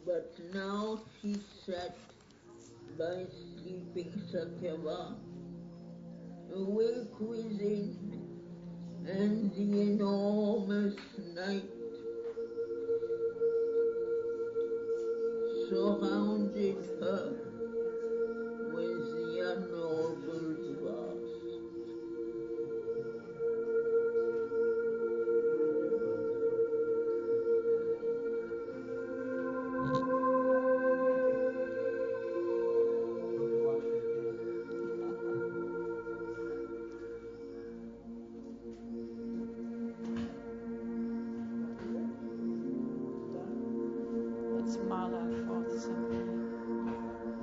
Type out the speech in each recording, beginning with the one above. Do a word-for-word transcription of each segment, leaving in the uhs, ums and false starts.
But now she sat by sleeping Satyava, awake within, and the enormous night surrounded her with the unknowable vast. It's Mala fourth symphony.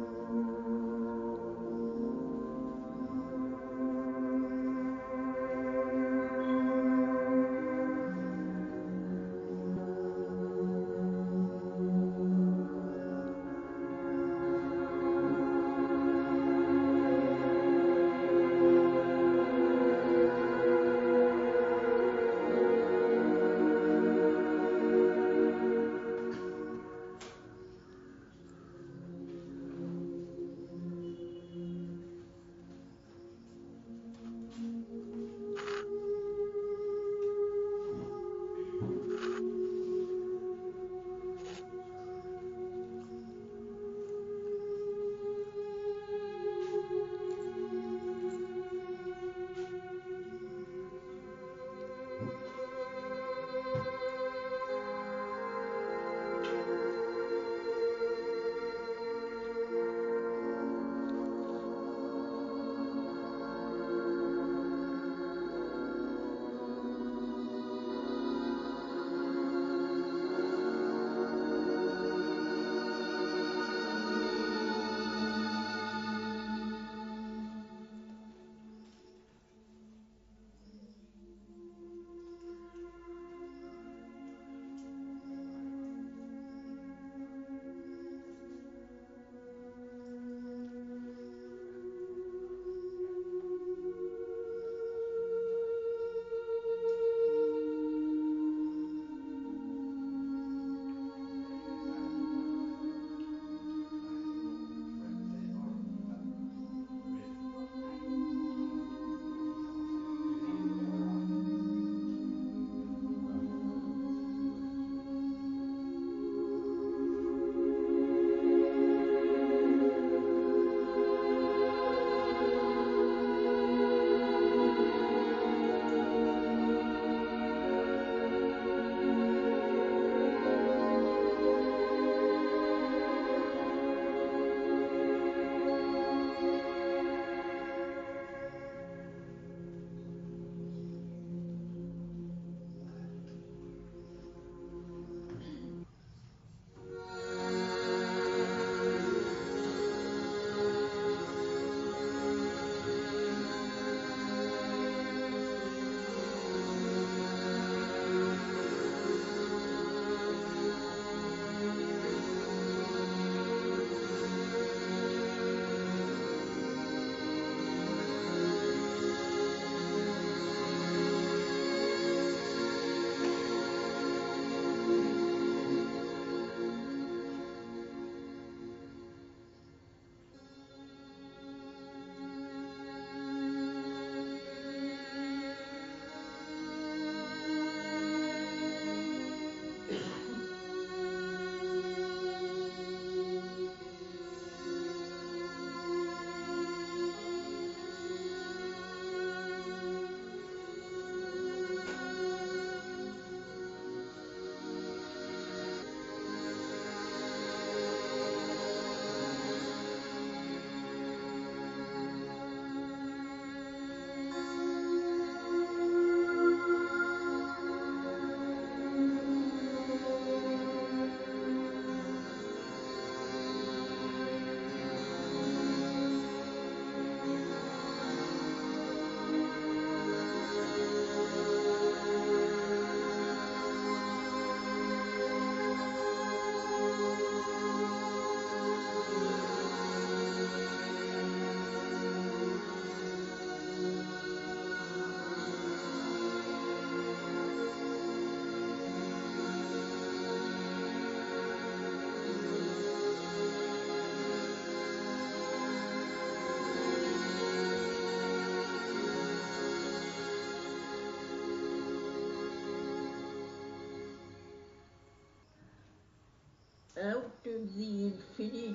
Out of the infinitude,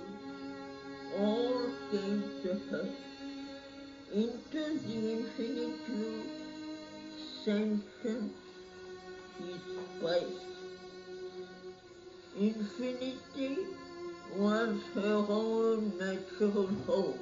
all came to her. Into the infinitude, sentient his spice. Infinity was her own natural home.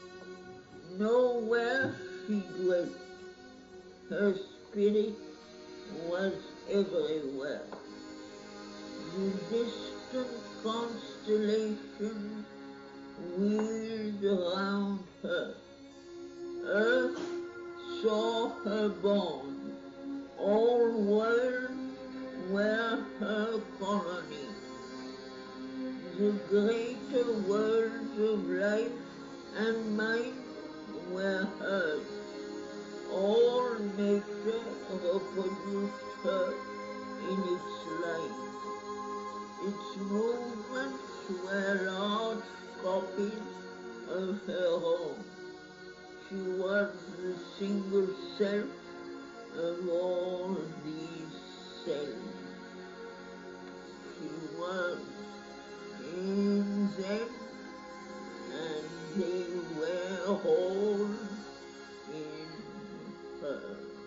Nowhere she dwelt, her spirit was everywhere. The distant constellations wheeled around her. Earth saw her born. All worlds were her colony. The greater worlds of life and mind were hers. All nature reproduced her in its life. Its movements were large copies of her own. She was the single self of all these cells. She was in them, and they were all in her.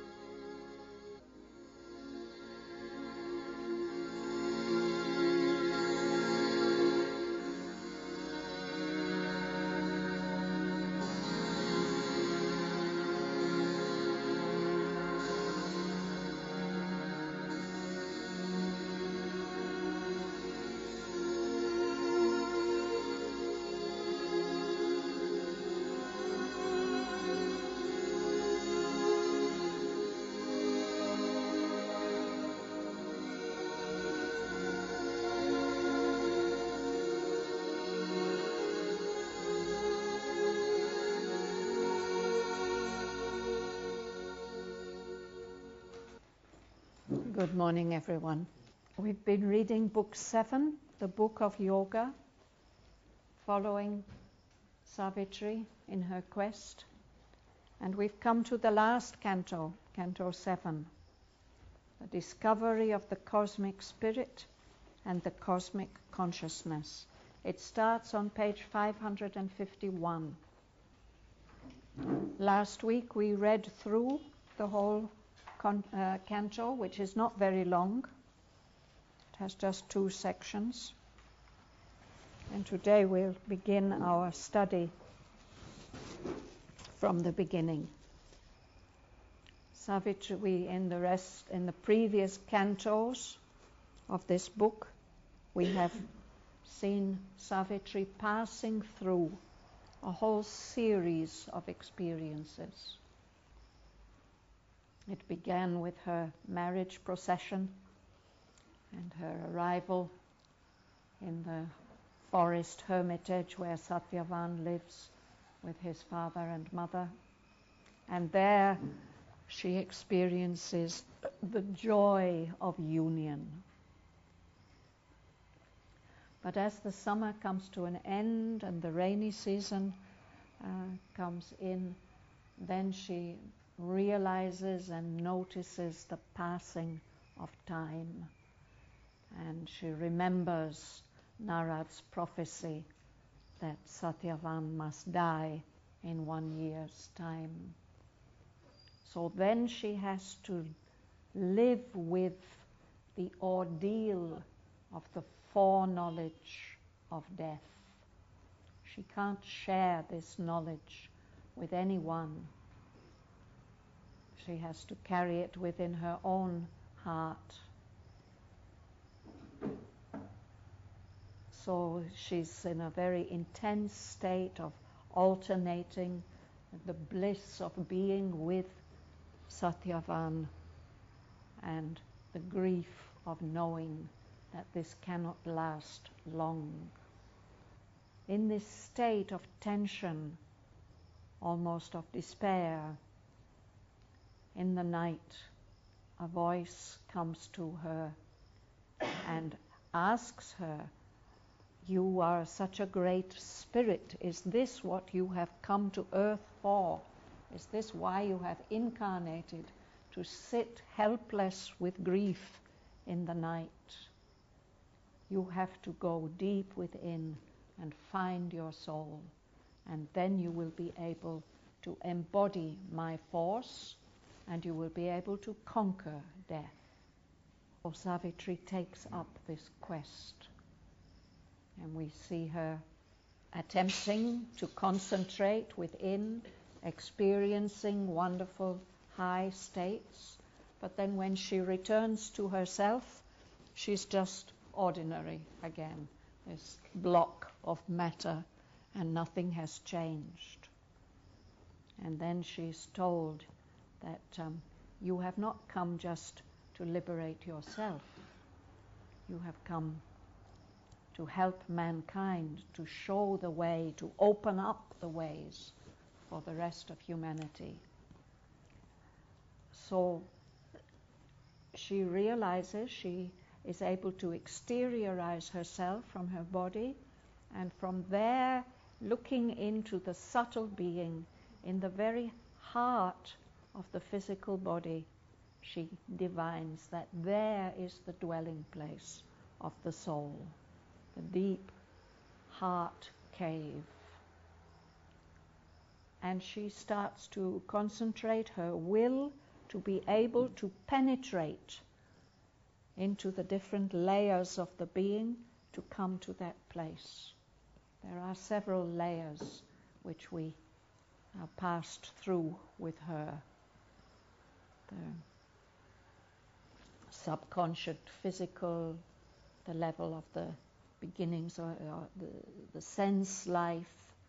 Good morning, everyone. We've been reading Book seven, the Book of Yoga, following Savitri in her quest. And we've come to the last canto, Canto seven, the discovery of the cosmic spirit and the cosmic consciousness. It starts on page five hundred fifty-one. Last week we read through the whole Con, uh, canto, which is not very long. It has just two sections. And today we'll begin our study from the beginning. Savitri, we in the rest, in the previous cantos of this book, we have seen Savitri passing through a whole series of experiences. It began with her marriage procession and her arrival in the forest hermitage where Satyavan lives with his father and mother. And there she experiences the joy of union. But as the summer comes to an end and the rainy season uh, comes in, then she realizes and notices the passing of time. And she remembers Narad's prophecy that Satyavan must die in one year's time. So then she has to live with the ordeal of the foreknowledge of death. She can't share this knowledge with anyone. She has to carry it within her own heart. So she's in a very intense state of alternating the bliss of being with Satyavan and the grief of knowing that this cannot last long. In this state of tension, almost of despair, in the night, a voice comes to her and asks her, "You are such a great spirit. Is this what you have come to earth for? Is this why you have incarnated, to sit helpless with grief in the night? You have to go deep within and find your soul, and then you will be able to embody my force, and you will be able to conquer death. So Savitri takes up this quest, and we see her attempting to concentrate within, experiencing wonderful high states, but then when she returns to herself, she's just ordinary again, this block of matter, and nothing has changed. And then she's told that um, you have not come just to liberate yourself. You have come to help mankind, to show the way, to open up the ways for the rest of humanity. So she realizes she is able to exteriorize herself from her body, and from there, looking into the subtle being in the very heart of the physical body, she divines that there is the dwelling place of the soul, the deep heart cave. And she starts to concentrate her will to be able to penetrate into the different layers of the being to come to that place. There are several layers which we uh, passed through with her. The subconscious, physical, the level of the beginnings, or, or the, the sense life,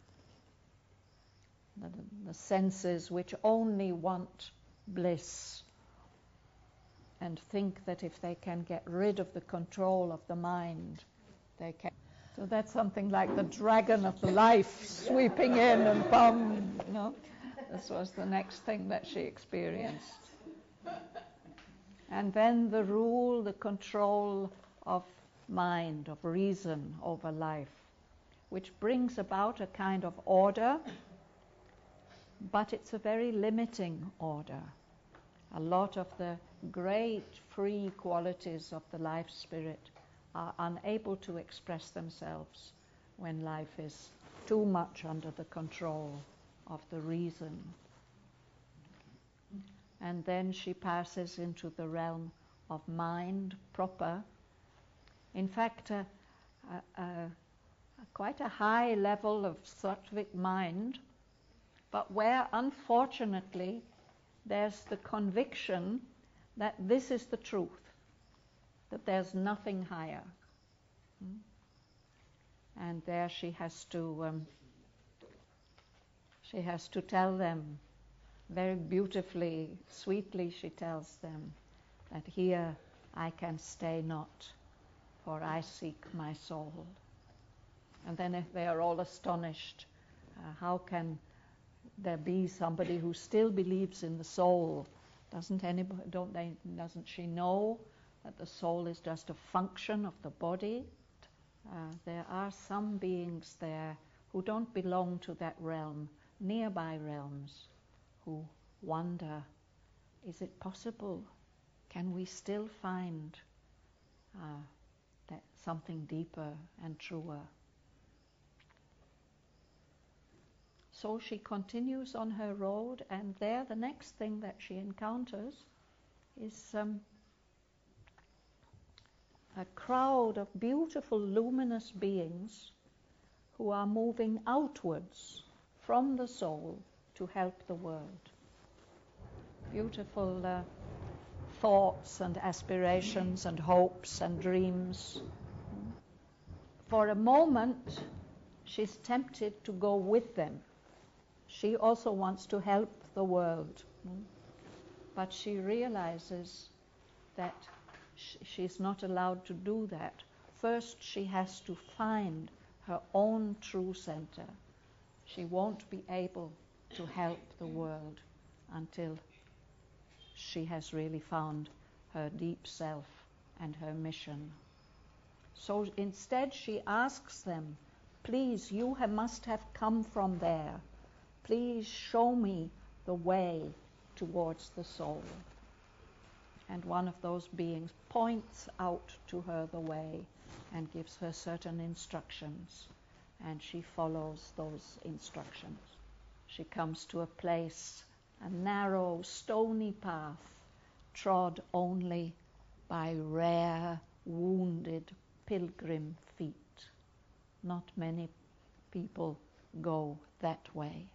the, the senses which only want bliss and think that if they can get rid of the control of the mind, they can. So that's something like the dragon of life sweeping in and bum, you know. This was the next thing that she experienced. And then the rule, the control of mind, of reason over life, which brings about a kind of order, but it's a very limiting order. A lot of the great free qualities of the life spirit are unable to express themselves when life is too much under the control of the reason. And then she passes into the realm of mind proper. In fact, uh, uh, uh, quite a high level of sattvic mind, but where unfortunately there's the conviction that this is the truth, that there's nothing higher. And there she has to um, she has to tell them very beautifully, sweetly, she tells them that here I can stay not, for I seek my soul. And then if they are all astonished, uh, how can there be somebody who still believes in the soul? Doesn't anybody, don't they, doesn't she know that the soul is just a function of the body? Uh, there are some beings there who don't belong to that realm, nearby realms, who wonder, is it possible? Can we still find uh, that something deeper and truer? So she continues on her road, and there the next thing that she encounters is um, a crowd of beautiful luminous beings who are moving outwards from the soul to help the world. Beautiful uh, thoughts and aspirations and hopes and dreams. For a moment, she's tempted to go with them. She also wants to help the world. But she realizes that sh- she's not allowed to do that. First, she has to find her own true center. She won't be able to help the world until she has really found her deep self and her mission. So instead she asks them, please, you have, must have come from there. Please show me the way towards the soul. and one of those beings points out to her the way and gives her certain instructions, and she follows those instructions. She comes to a place, a narrow, stony path, trod only by rare, wounded pilgrim feet. Not many people go that way.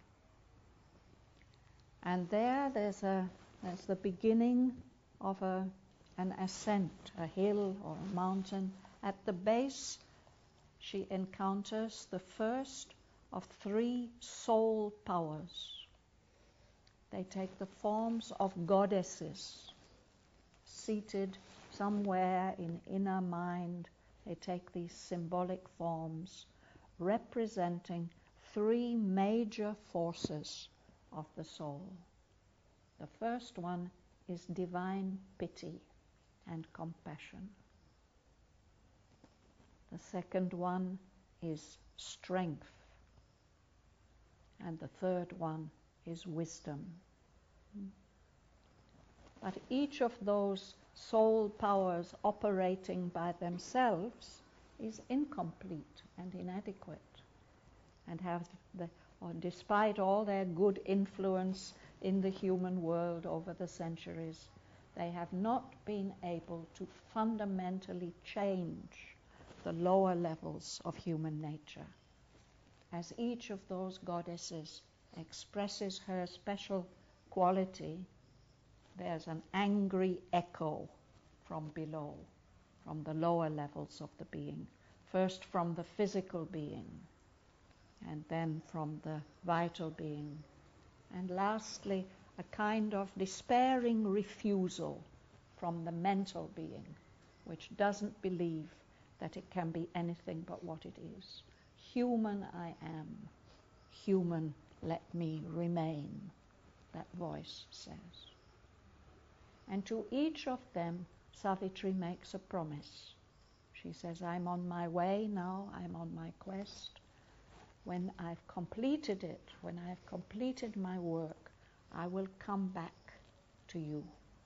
And there, there's a there's the beginning of a an ascent, a hill or a mountain. At the base, she encounters the first of three soul powers. They take the forms of goddesses, seated somewhere in inner mind. They take these symbolic forms, representing three major forces of the soul. The first one is divine pity and compassion. The second one is strength. And the third one is wisdom. But each of those soul powers operating by themselves is incomplete and inadequate, and have the, or despite all their good influence in the human world over the centuries, they have not been able to fundamentally change the lower levels of human nature. As each of those goddesses expresses her special quality, there's an angry echo from below, from the lower levels of the being. First from the physical being, and then from the vital being, and lastly a kind of despairing refusal from the mental being, which doesn't believe that it can be anything but what it is. Human I am, human let me remain, that voice says. And to each of them, Savitri makes a promise. She says, I'm on my way now, I'm on my quest. When I've completed it, when I've completed my work, I will come back to you.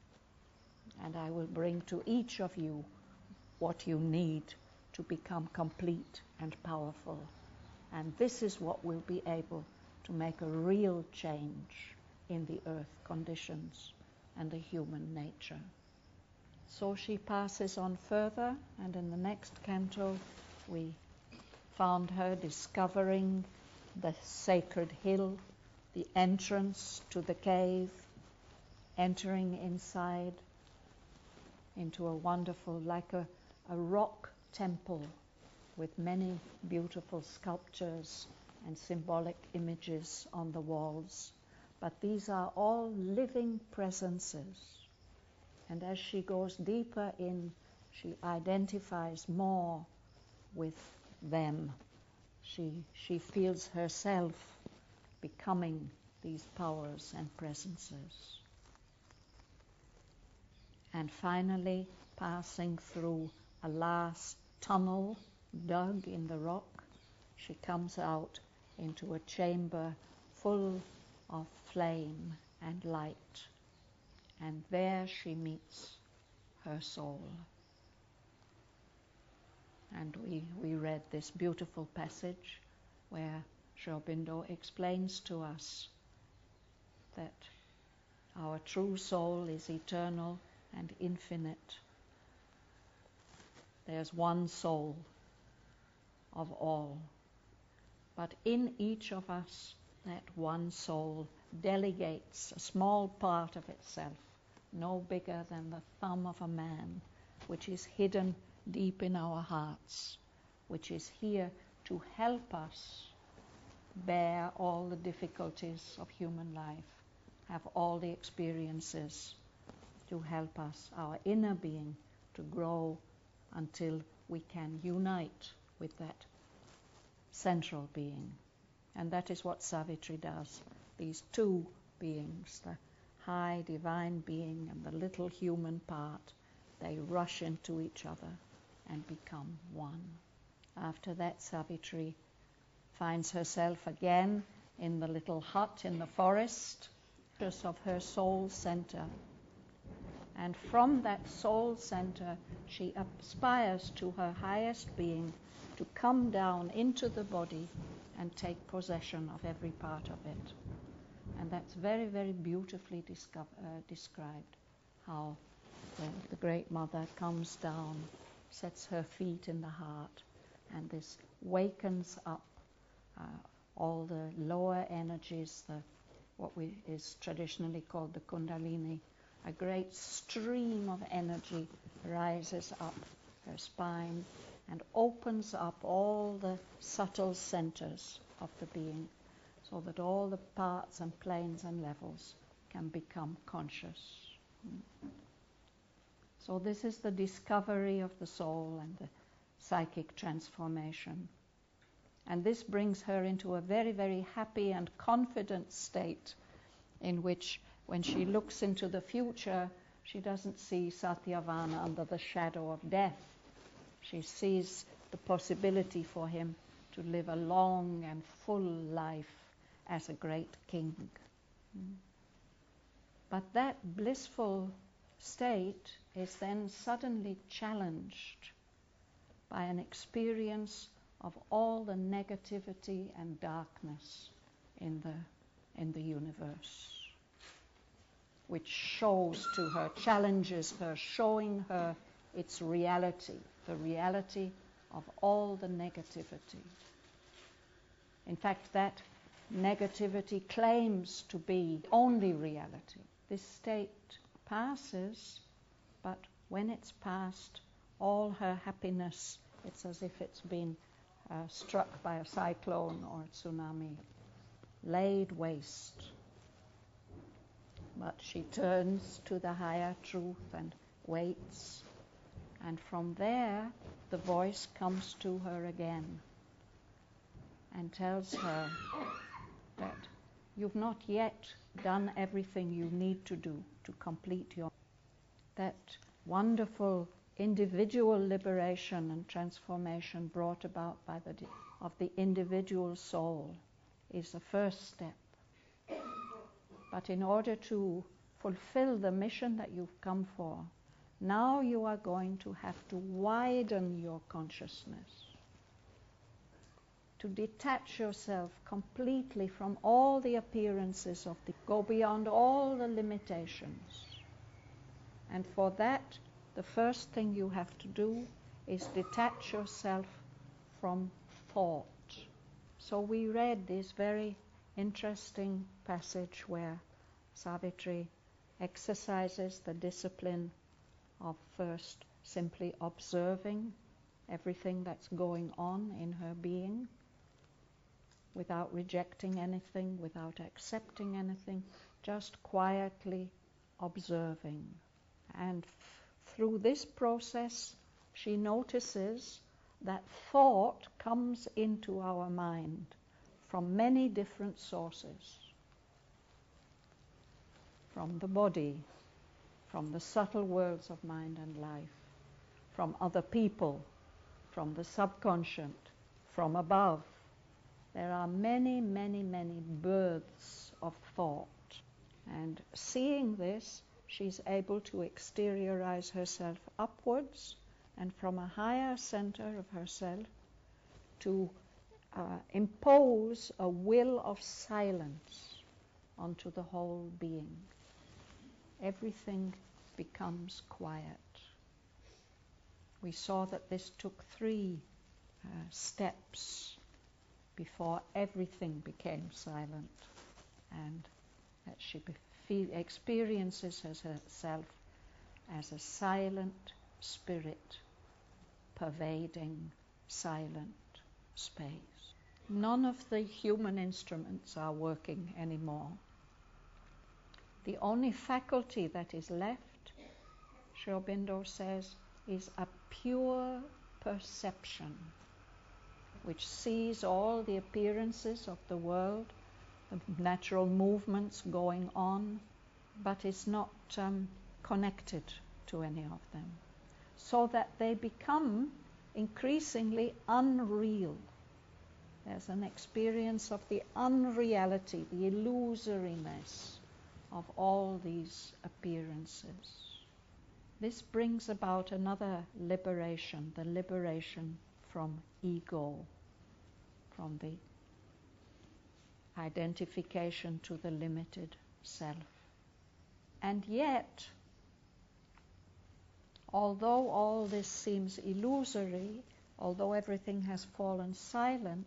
And I will bring to each of you what you need to become complete and powerful. And this is what will be able to make a real change in the earth conditions and the human nature. So she passes on further, and in the next canto we found her discovering the sacred hill, the entrance to the cave, entering inside into a wonderful, like a, a rock temple with many beautiful sculptures and symbolic images on the walls. But these are all living presences. And as she goes deeper in, she identifies more with them. She, she feels herself becoming these powers and presences. And finally, passing through a last tunnel dug in the rock, she comes out into a chamber full of flame and light. And there she meets her soul. And we, we read this beautiful passage where Sri Aurobindo explains to us that our true soul is eternal and infinite. There's one soul of all. But in each of us, that one soul delegates a small part of itself, no bigger than the thumb of a man, which is hidden deep in our hearts, which is here to help us bear all the difficulties of human life, have all the experiences to help us, our inner being, to grow until we can unite with that central being. And that is what Savitri does. These two beings, the high divine being and the little human part, they rush into each other and become one. After that, Savitri finds herself again in the little hut in the forest, just of her soul center. And from that soul center, she aspires to her highest being to come down into the body and take possession of every part of it. And that's very, very beautifully discover, uh, described, how the, the Great Mother comes down, sets her feet in the heart, and this wakens up uh, all the lower energies, the what we, is traditionally called the Kundalini. A great stream of energy rises up her spine and opens up all the subtle centers of the being, so that all the parts and planes and levels can become conscious. So this is the discovery of the soul and the psychic transformation. And this brings her into a very, very happy and confident state, in which when she looks into the future, she doesn't see Satyavana under the shadow of death. She sees the possibility for him to live a long and full life as a great king. But that blissful state is then suddenly challenged by an experience of all the negativity and darkness in the in the universe, which shows to her, challenges her, showing her its reality, the reality of all the negativity. In fact, that negativity claims to be only reality. This state passes, but when it's passed, all her happiness, it's as if it's been uh, struck by a cyclone or a tsunami, laid waste. But she turns to the higher truth and waits, and from there the voice comes to her again and tells her that you've not yet done everything you need to do to complete your... That wonderful individual liberation and transformation brought about by the of the individual soul is the first step. But in order to fulfill the mission that you've come for, now you are going to have to widen your consciousness, to detach yourself completely from all the appearances of the... go beyond all the limitations. And for that, the first thing you have to do is detach yourself from thought. So we read this very interesting passage where Savitri exercises the discipline of first simply observing everything that's going on in her being, without rejecting anything, without accepting anything, just quietly observing. And f- through this process, she notices that thought comes into our mind from many different sources. From the body, from the subtle worlds of mind and life, from other people, from the subconscious, from above. There are many, many, many births of thought. And seeing this, she's able to exteriorize herself upwards and from a higher center of herself to uh, impose a will of silence onto the whole being. Everything becomes quiet. We saw that this took three uh, steps before everything became silent, and that she be- feel, experiences herself as a silent spirit pervading silent space. None of the human instruments are working anymore. The only faculty that is left, Sri Aurobindo says, is a pure perception, which sees all the appearances of the world, the natural movements going on, but is not um, connected to any of them, so that they become increasingly unreal. There's an experience of the unreality, the illusoriness of all these appearances. this brings about another liberation, the liberation from ego, from the identification to the limited self. And yet, although all this seems illusory, although everything has fallen silent,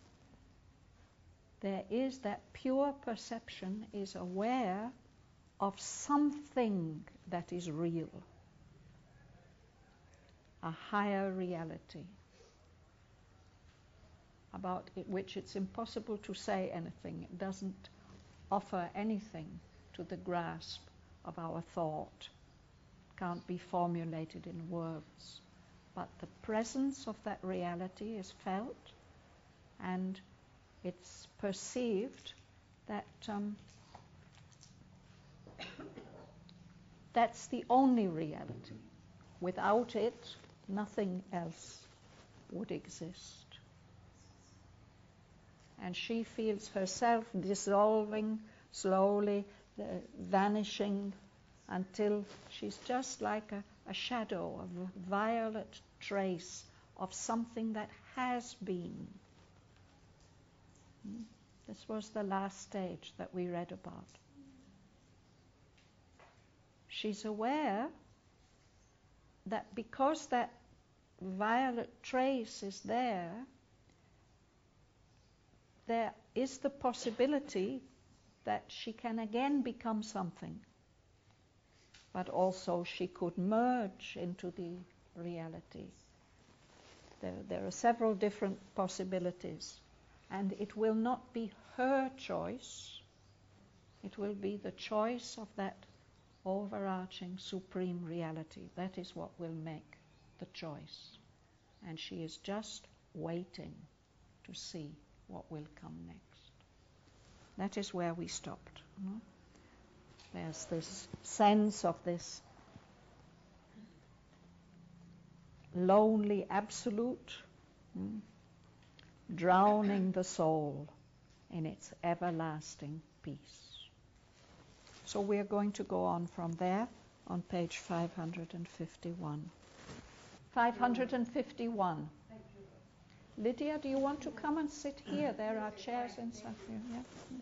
there is that pure perception is aware of something that is real, a higher reality, about it, which it's impossible to say anything. It doesn't offer anything to the grasp of our thought. It can't be formulated in words. But the presence of that reality is felt, and it's perceived that um, that's the only reality. Without it, nothing else would exist. And she feels herself dissolving slowly, uh, vanishing, until she's just like a, a shadow, a violet trace of something that has been. This was the last stage that we read about. She's aware that because that violet trace is there, there is the possibility that she can again become something. But also she could merge into the reality. There, there are several different possibilities. And it will not be her choice. It will be the choice of that overarching supreme reality. That is what will make the choice. And she is just waiting to see what will come next. That is where we stopped. No? There's this sense of this lonely absolute, mm, drowning the soul in its everlasting peace. So we're going to go on from there on page five hundred fifty-one. five hundred fifty-one. Lydia, do you want to come and sit here? There are chairs inside here. Yeah.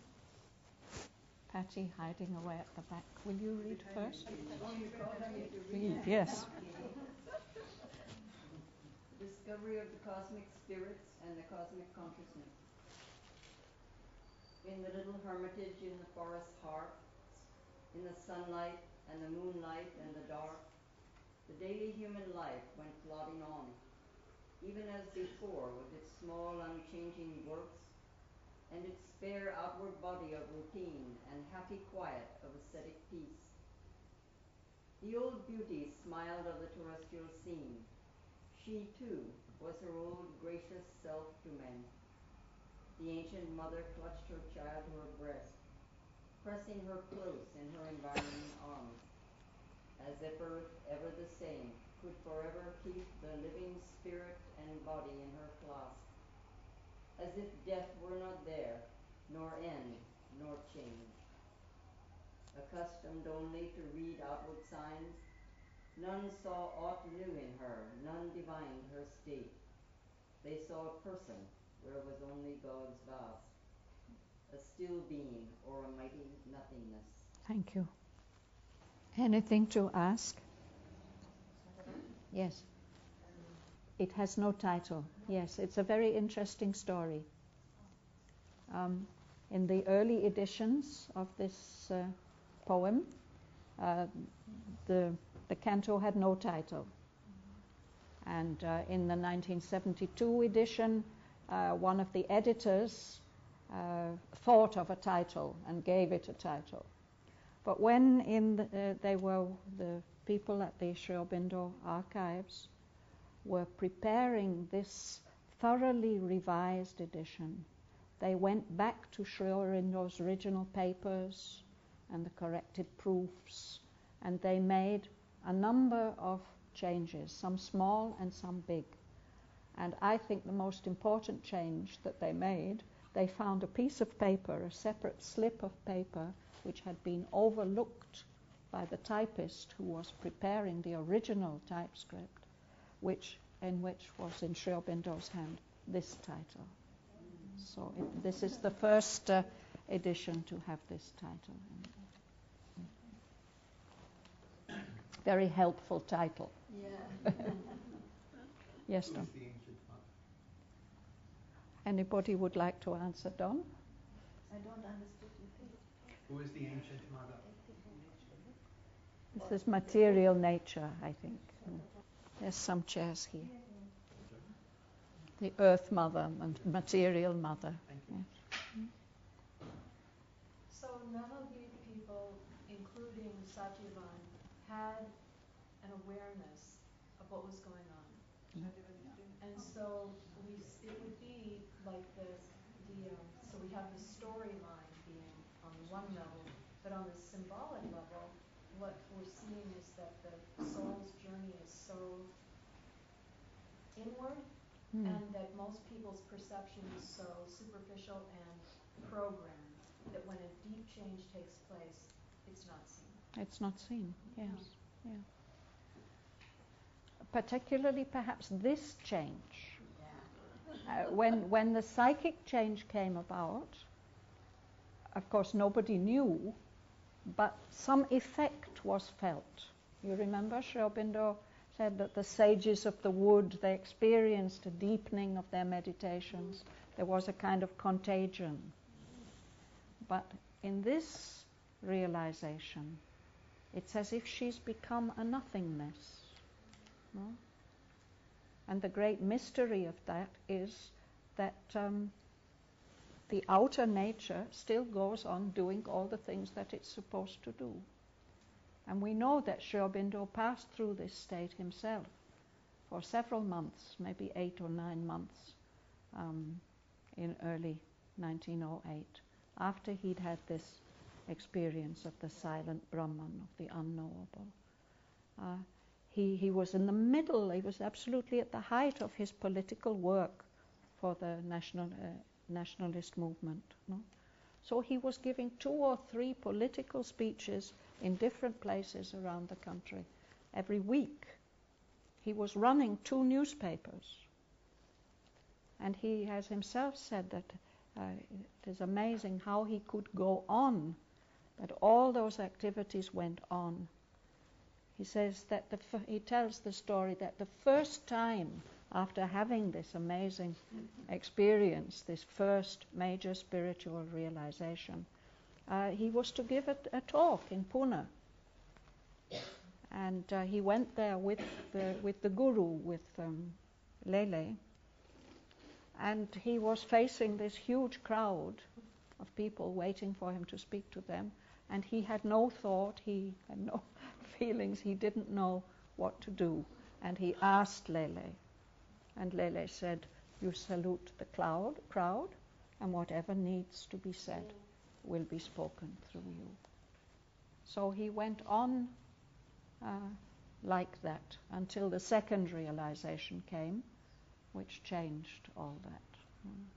Patty hiding away at the back. Will you read first? Read, yes. Discovery of the cosmic spirits and the cosmic consciousness. In the little hermitage in the forest heart, in the sunlight and the moonlight and the dark, the daily human life went plodding on, even as before, with its small unchanging works and its spare outward body of routine and happy quiet of ascetic peace. The old beauty smiled of the terrestrial scene. She, too, was her old gracious self to men. The ancient mother clutched her child to her breast, pressing her close in her environing arms, as if earth, ever the same, could forever keep the living spirit and body in her clasp, as if death were not there, nor end, nor change. Accustomed only to read outward signs, none saw aught new in her, none divined her state. They saw a person where was only God's vast, a still being or a mighty nothingness. Thank you. Anything to ask? Yes. It has no title. Yes, it's a very interesting story. Um, in the early editions of this uh, poem, uh, the the canto had no title. And uh, in the nineteen seventy-two edition, uh, one of the editors uh, thought of a title and gave it a title. But when in the, uh, they were the people at the Sri Aurobindo archives were preparing this thoroughly revised edition, they went back to Sri Aurobindo's original papers and the corrected proofs, and they made a number of changes, some small and some big. And I think the most important change that they made, they found a piece of paper, a separate slip of paper, which had been overlooked by the typist who was preparing the original typescript, which in which was in Sri Aurobindo's hand this title. So it, this is the first uh, edition to have this title. Very helpful title. Yeah. Yes, Don. Anybody would like to answer, Don? I don't understand you think. Who is the ancient mother? This is material nature, I think. There's some chairs here. The earth mother and material mother. Yes. So none of these people, including Satyavan, had an awareness of what was going on. Mm. And so we, it would be like the, the um, so we have the storyline being on one level, but on the symbolic level, what we're seeing is that the soul's journey is so inward, Mm. and that most people's perception is so superficial and programmed that when a deep change takes place, it's not seen. It's not seen, yes. Yeah. Particularly perhaps this change. Uh, when, when the psychic change came about, of course nobody knew, but some effect was felt. You remember Sri Aurobindo said that the sages of the wood, they experienced a deepening of their meditations. There was a kind of contagion. But in this realization, it's as if she's become a nothingness. No? And the great mystery of that is that um, the outer nature still goes on doing all the things that it's supposed to do. And we know that Sri Aurobindo passed through this state himself for several months, maybe eight or nine months, um, in early nineteen oh eight, after he'd had this experience of the silent Brahman, of the unknowable. Uh, he, he was in the middle, he was absolutely at the height of his political work for the national, uh, nationalist movement. No? So he was giving two or three political speeches in different places around the country every week. He was running two newspapers. And he has himself said that uh, it is amazing how he could go on, that all those activities went on. He says that the f- he tells the story that the first time after having this amazing experience, this first major spiritual realization, uh, he was to give a, a talk in Pune. And uh, he went there with the, with the guru, with um, Lele, and he was facing this huge crowd of people waiting for him to speak to them, and he had no thought, he had no feelings, he didn't know what to do. And he asked Lele, and Lele said, "You salute the cloud, crowd, and whatever needs to be said will be spoken through you." So he went on uh, like that until the second realization came, which changed all that. Mm.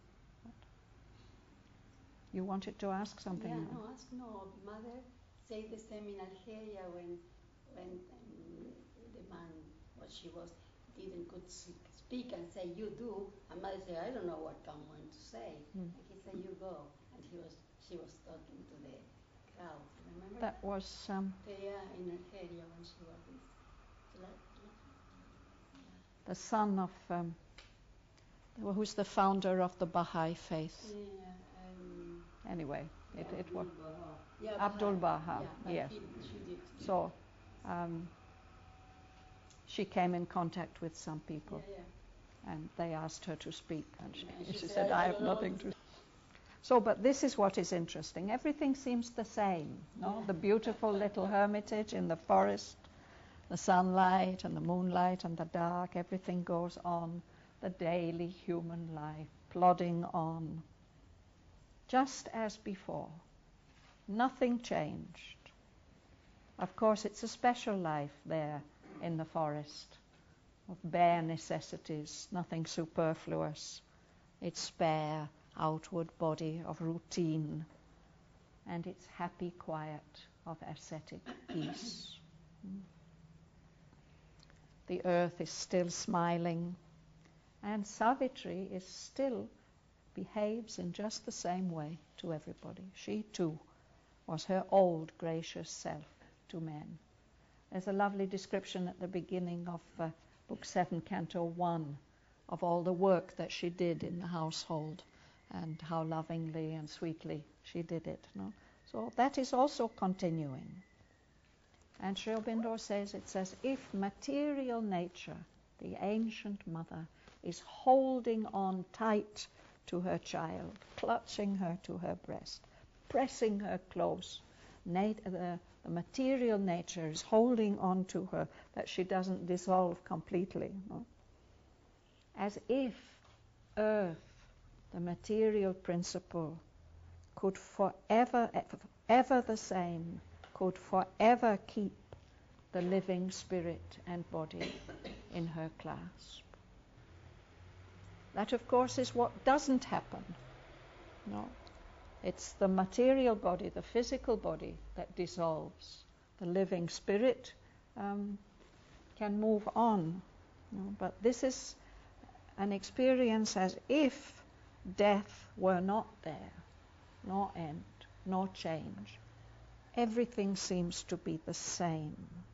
You wanted to ask something? Yeah, now? no, ask no. Mother say the same in Algeria when when um, the man, what she was, didn't could speak and say you do, and mother said I don't know what I'm going to say, Mm. and he said you go, and he was she was talking to the crowd. Remember? That was um, Yeah, in Algeria when she was this. Like, the son of um, who's the founder of the Baha'i faith. yeah, um, Anyway, it, it was yeah, Abdul Baha. Yeah, but Yes. he, she did. So um, she came in contact with some people, Yeah, yeah. and they asked her to speak, and she, And she she said, said, "I "I have don't know nothing what to." So, but this is what is interesting. Everything seems the same. No, Yeah. the beautiful little hermitage in the forest, the sunlight and the moonlight and the dark. Everything goes on. The daily human life, plodding on, just as before. Nothing changed. Of course, it's a special life there in the forest, of bare necessities, nothing superfluous. Its spare, outward body of routine, and its happy quiet of ascetic peace. The earth is still smiling, and Savitri is still behaves in just the same way to everybody. She too was her old gracious self to men. There's a lovely description at the beginning of uh, Book seven, Canto one, of all the work that she did in the household and how lovingly and sweetly she did it. No? So that is also continuing. And Sri Aurobindo says, it's as if material nature, the ancient mother, is holding on tight to her child, clutching her to her breast, pressing her close. Nat- the, the material nature is holding on to her, that she doesn't dissolve completely. No? As if earth, the material principle, could forever, ever the same, could forever keep the living spirit and body in her clasp. That, of course, is what doesn't happen. No, it's the material body, the physical body, that dissolves. The living spirit um, can move on. No? But this is an experience as if death were not there, no end, no change. Everything seems to be the same.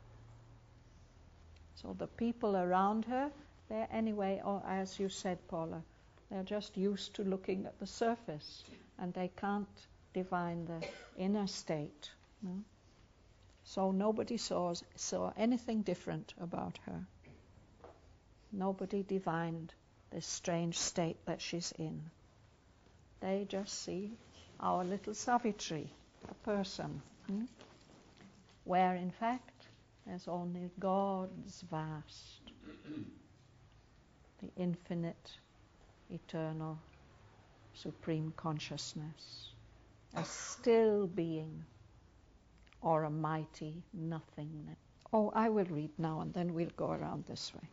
So the people around her, they're anyway, or as you said, Paula, they're just used to looking at the surface, and they can't divine the inner state. No? So nobody saw, saw anything different about her. Nobody divined this strange state that she's in. They just see our little Savitri, a person, hmm? where in fact there's only God's vast, the infinite, eternal, supreme consciousness, a still being, or a mighty nothingness. Oh, I will read now and then we'll go around this way.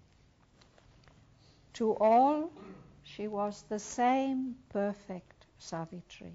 To all, she was the same perfect Savitri,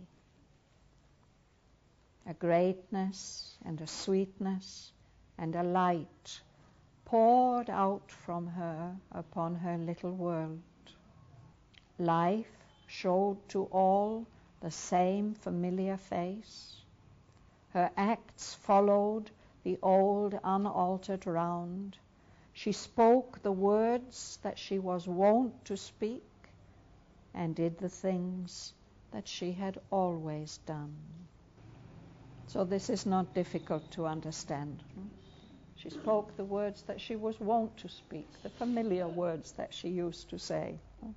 a greatness and a sweetness and a light poured out from her upon her little world. Life showed to all the same familiar face. Her acts followed the old unaltered round. She spoke the words that she was wont to speak, and did the things that she had always done. So this is not difficult to understand. She spoke the words that she was wont to speak, the familiar words that she used to say,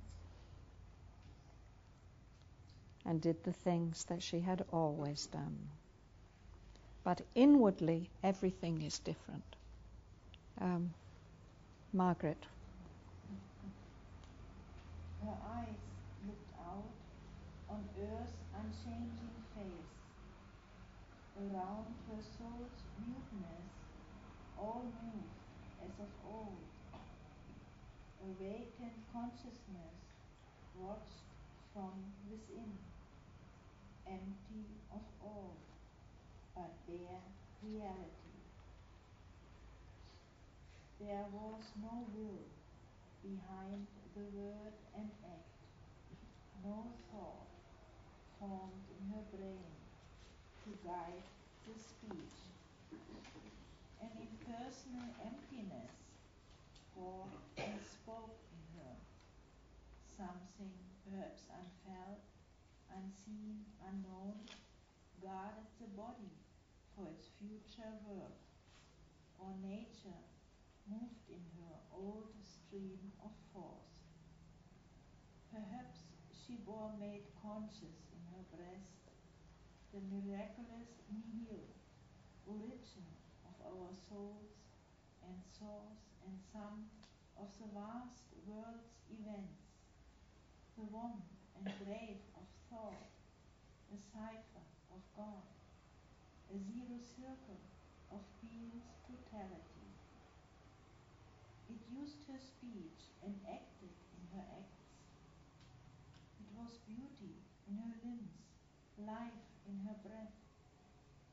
and did the things that she had always done. But inwardly, everything is different. Um, Margaret. Her eyes looked out on earth's unchanging face. Around her soul's muteness, all moved as of old. Awakened consciousness watched from within, empty of all, but bare reality. There was no will behind the word and act, no thought formed in her brain to guide the speech. An impersonal emptiness walked and spoke in her. Something perhaps unfelt, unseen, unknown, guarded the body for its future work, or nature moved in her old stream of force. Perhaps she bore made conscious in her breast the miraculous nihil, origin of our souls and source and sum of the vast world's events, the womb and grave of thought, a cipher of God, a zero circle of being's totality. It used her speech and acted in her acts. It was beauty in her limbs, life in her breath.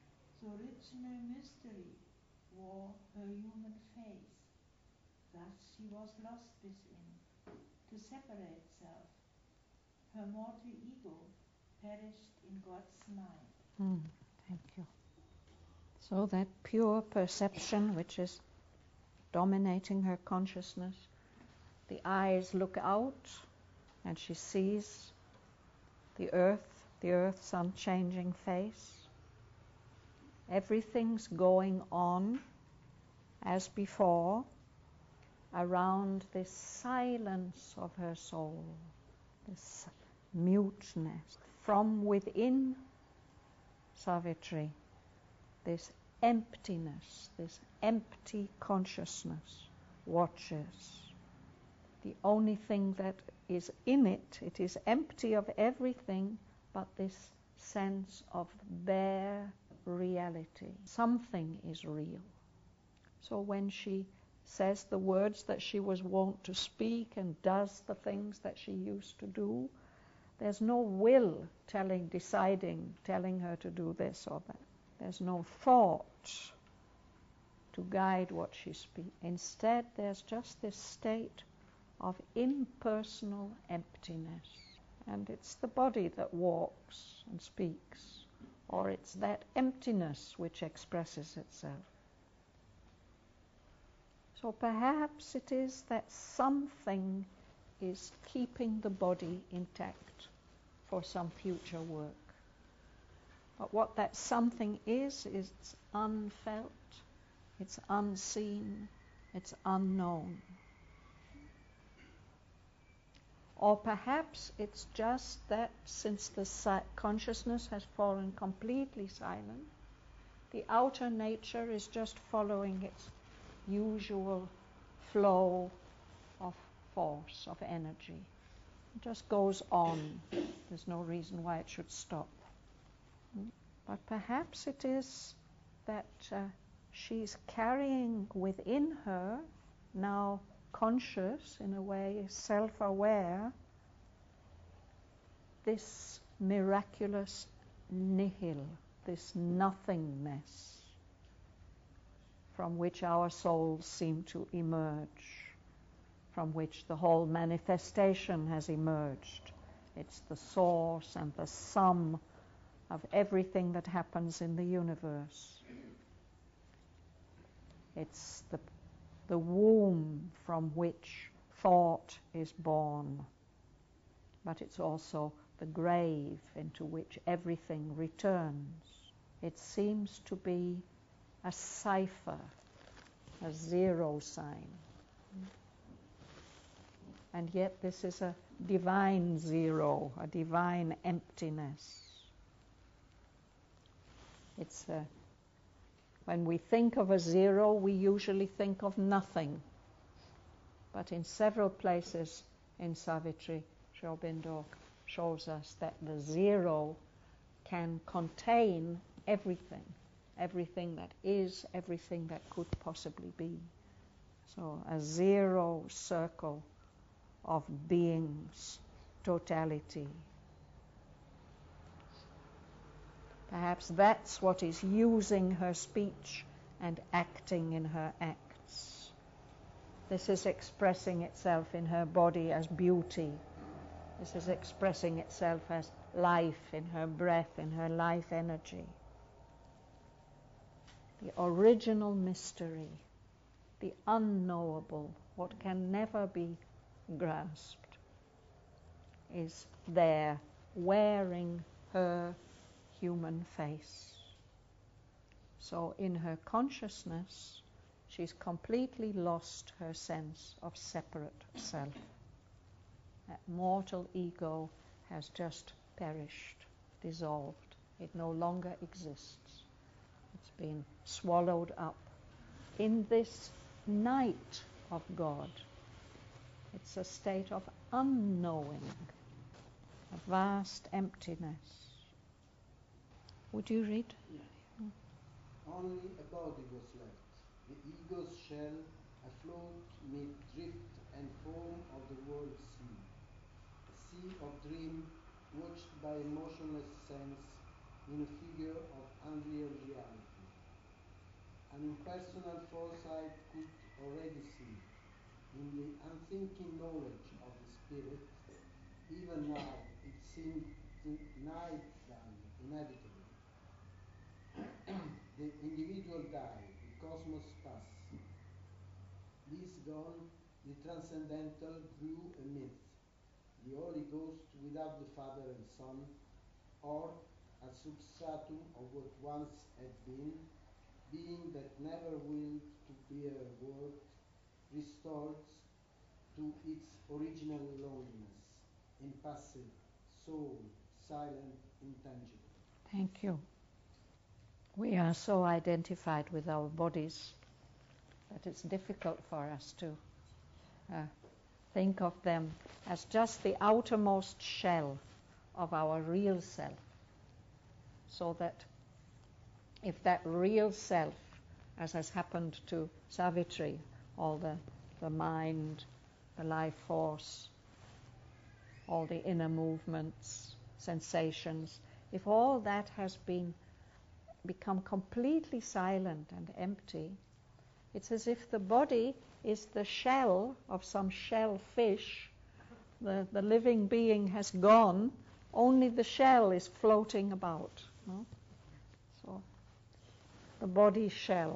the original mystery wore her human face. Thus she was lost within, to separate self. Her mortal ego perished in God's mind. Mm, thank you. So that pure perception which is dominating her consciousness, the eyes look out and she sees the earth, the earth's unchanging face. Everything's going on as before around this silence of her soul, this muteness. From within Savitri, this emptiness, this empty consciousness watches. The only thing that is in it, it is empty of everything but this sense of bare reality. Something is real. So when she says the words that she was wont to speak and does the things that she used to do, there's no will telling, deciding, telling her to do this or that. There's no thought to guide what she speaks. Instead, there's just this state of impersonal emptiness. And it's the body that walks and speaks, or it's that emptiness which expresses itself. So perhaps it is that something is keeping the body intact for some future work. But what that something is, is it's unfelt, it's unseen, it's unknown. Or perhaps it's just that since the si- consciousness has fallen completely silent, the outer nature is just following its usual flow of force, of energy. It just goes on. There's no reason why it should stop. But perhaps it is that uh, she's carrying within her, now conscious in a way, self-aware, this miraculous nihil, this nothingness from which our souls seem to emerge, from which the whole manifestation has emerged. It's the source and the sum of everything that happens in the universe. It's the, the womb from which thought is born, but it's also the grave into which everything returns. It seems to be a cipher, a zero sign. And yet this is a divine zero, a divine emptiness. It's a, when we think of a zero, we usually think of nothing. But in several places in Savitri, Sri Aurobindo shows us that the zero can contain everything, everything that is, everything that could possibly be. So a zero circle of being's totality. Perhaps that's what is using her speech and acting in her acts. This is expressing itself in her body as beauty. This is expressing itself as life in her breath, in her life energy. The original mystery, the unknowable, what can never be grasped, is there, wearing her human face. So in her consciousness, she's completely lost her sense of separate self. That mortal ego has just perished, dissolved. It no longer exists. It's been swallowed up in this night of God. It's a state of unknowing, a vast emptiness. Would you read? Yeah. Only a body was left, the ego's shell afloat mid drift and foam of the world sea, a sea of dream watched by a motionless sense in a figure of unreal reality. an impersonal foresight could already see. In the unthinking knowledge of the Spirit, even now it seemed nigh done, inevitable. The individual died, the cosmos passed. This gone, the transcendental grew a myth, the Holy Ghost without the Father and Son, or a substratum of what once had been, being that never willed to bear word, restored to its original loneliness, impassive, soul, silent, intangible. Thank you. We are so identified with our bodies that it's difficult for us to uh, think of them as just the outermost shell of our real self. So that if that real self, as has happened to Savitri, all the, the mind, the life force, all the inner movements, sensations, if all that has been become completely silent and empty, it's as if the body is the shell of some shellfish. The, the living being has gone, only the shell is floating about. No? So, the body shell,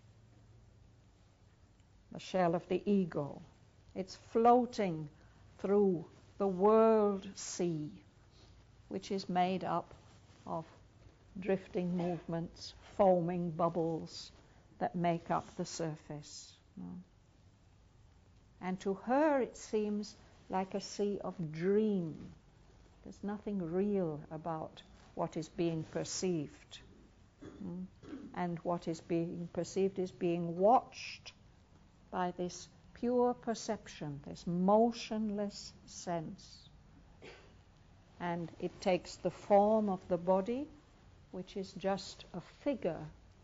the shell of the ego, it's floating through the world sea, which is made up of drifting movements, foaming bubbles that make up the surface. No? And to her it seems like a sea of dream. There's nothing real about what is being perceived. Mm? And what is being perceived is being watched by this pure perception, this motionless sense. And it takes the form of the body, which is just a figure,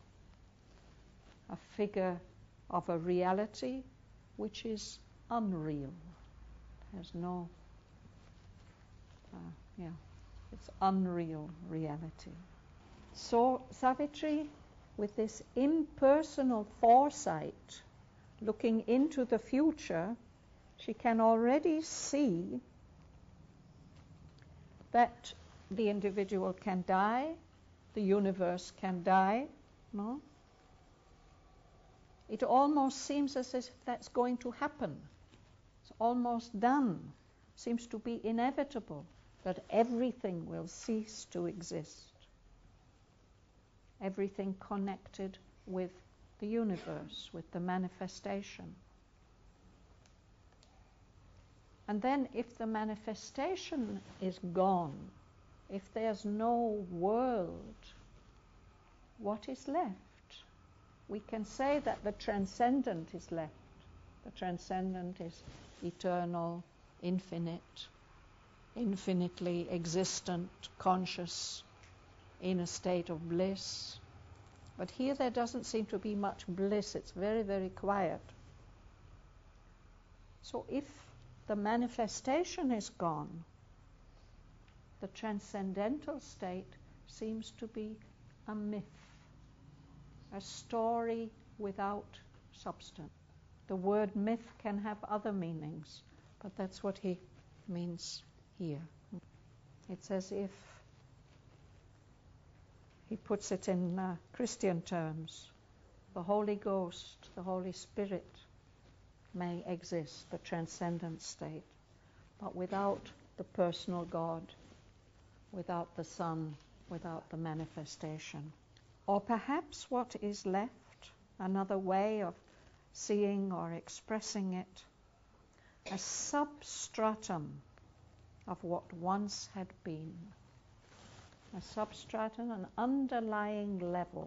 a figure of a reality which is unreal. There's no, uh, yeah, it's unreal reality. So Savitri, with this impersonal foresight, looking into the future, she can already see that the individual can die, the universe can die, no? It almost seems as if that's going to happen. It's almost done. Seems to be inevitable that everything will cease to exist. Everything connected with the universe, with the manifestation. And then if the manifestation is gone, if there's no world, what is left? We can say that the transcendent is left. The transcendent is eternal, infinite, infinitely existent, conscious, in a state of bliss. But here there doesn't seem to be much bliss. It's very, very quiet. So if the manifestation is gone, the transcendental state seems to be a myth, a story without substance. The word myth can have other meanings, but that's what he means here. It's as if he puts it in uh, Christian terms. The Holy Ghost, the Holy Spirit may exist, the transcendent state, but without the personal God, without the Son, without the manifestation. Or perhaps what is left, another way of seeing or expressing it, a substratum of what once had been. A substratum, an underlying level,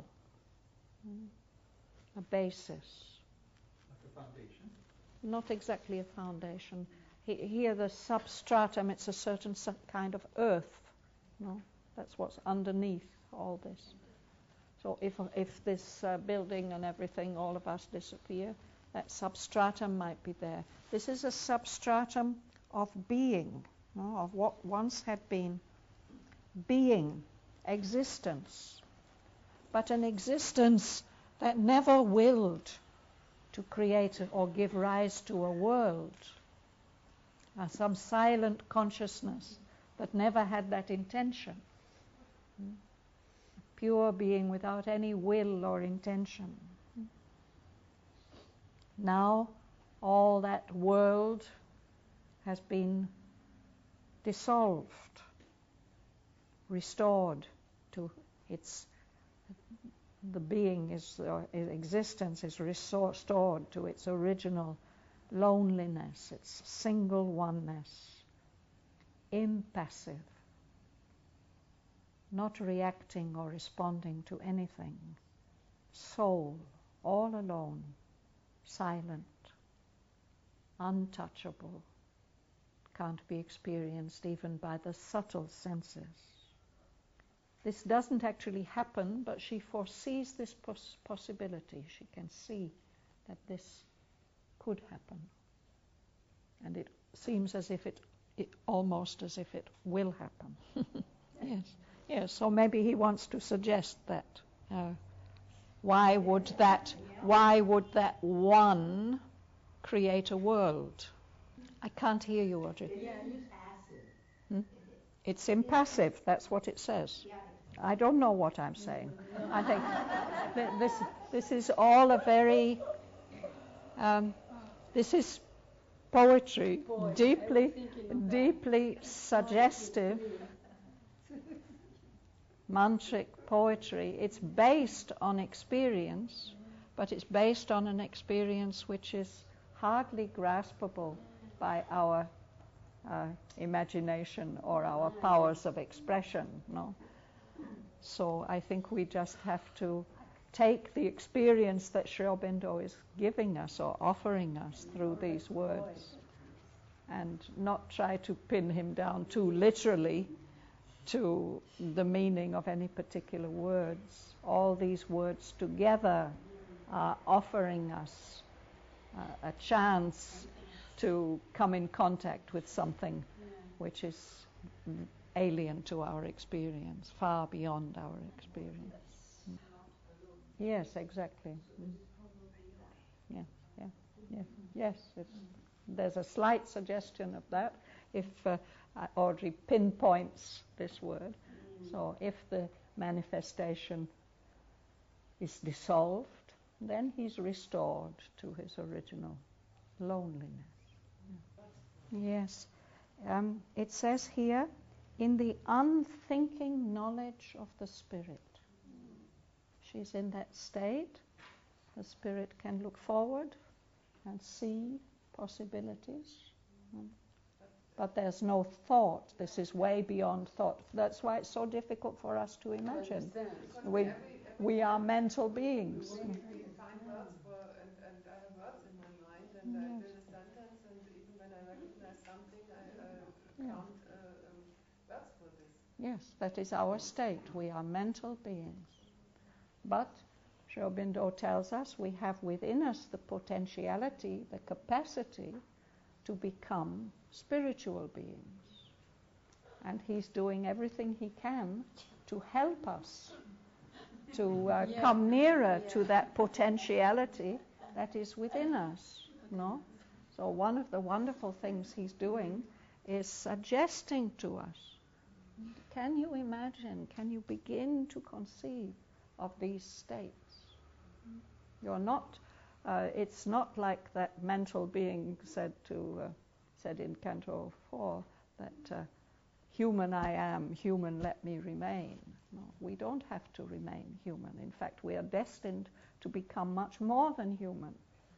a basis. Like a foundation? Not exactly a foundation. Here the substratum, it's a certain kind of earth. No? That's what's underneath all this. So if if this uh, building and everything, all of us disappear, that substratum might be there. This is a substratum of being, no? Of what once had been being, existence. But an existence that never willed to create or give rise to a world, uh, some silent consciousness that never had that intention. Mm. Pure being without any will or intention. Mm. Now all that world has been dissolved, restored to its, the being is, or existence is restored to its original loneliness, its single oneness, impassive, not reacting or responding to anything, soul, all alone, silent, untouchable, can't be experienced even by the subtle senses. This doesn't actually happen, but she foresees this pos- possibility. She can see that this could happen. And it seems as if it, it almost as if it will happen. Yes, yes. So maybe he wants to suggest that. Uh, why would that? Why would that one create a world? I can't hear you, Audrey. Hmm? It's impassive. That's what it says. I don't know what I'm saying. I think that this this is all a very um, this is poetry, deeply deeply suggestive mantric poetry. It's based on experience, but it's based on an experience which is hardly graspable by our uh, imagination or our powers of expression. No. So I think we just have to take the experience that Sri Aurobindo is giving us or offering us through these words and not try to pin him down too literally to the meaning of any particular words. All these words together are offering us uh, a chance to come in contact with something which is alien to our experience, far beyond our experience. Mm. Yes, exactly. Mm. Yeah, yeah, yeah. Yes, it's, there's a slight suggestion of that if uh, Audrey pinpoints this word. So if the manifestation is dissolved, then he's restored to his original loneliness. Yes. Um, it says here, in the unthinking knowledge of the spirit. She's in that state. The spirit can look forward and see possibilities. But there's no thought. This is way beyond thought. That's why it's so difficult for us to imagine. We, we are mental beings. Find words for, and, and I have words in my mind, and yes. I build a sentence, and even when I recognize something, I uh, count uh, um, words for this. Yes, that is our state. We are mental beings. But Sri Aurobindo tells us we have within us the potentiality, the capacity to become spiritual beings. And he's doing everything he can to help us to uh, yeah. come nearer yeah. to that potentiality that is within us. No? So one of the wonderful things he's doing is suggesting to us, can you imagine, can you begin to conceive of these states? You're not, uh, it's not like that mental being said to, uh, said in Canto four, that uh, human I am, human let me remain. No, we don't have to remain human. In fact, we are destined to become much more than human.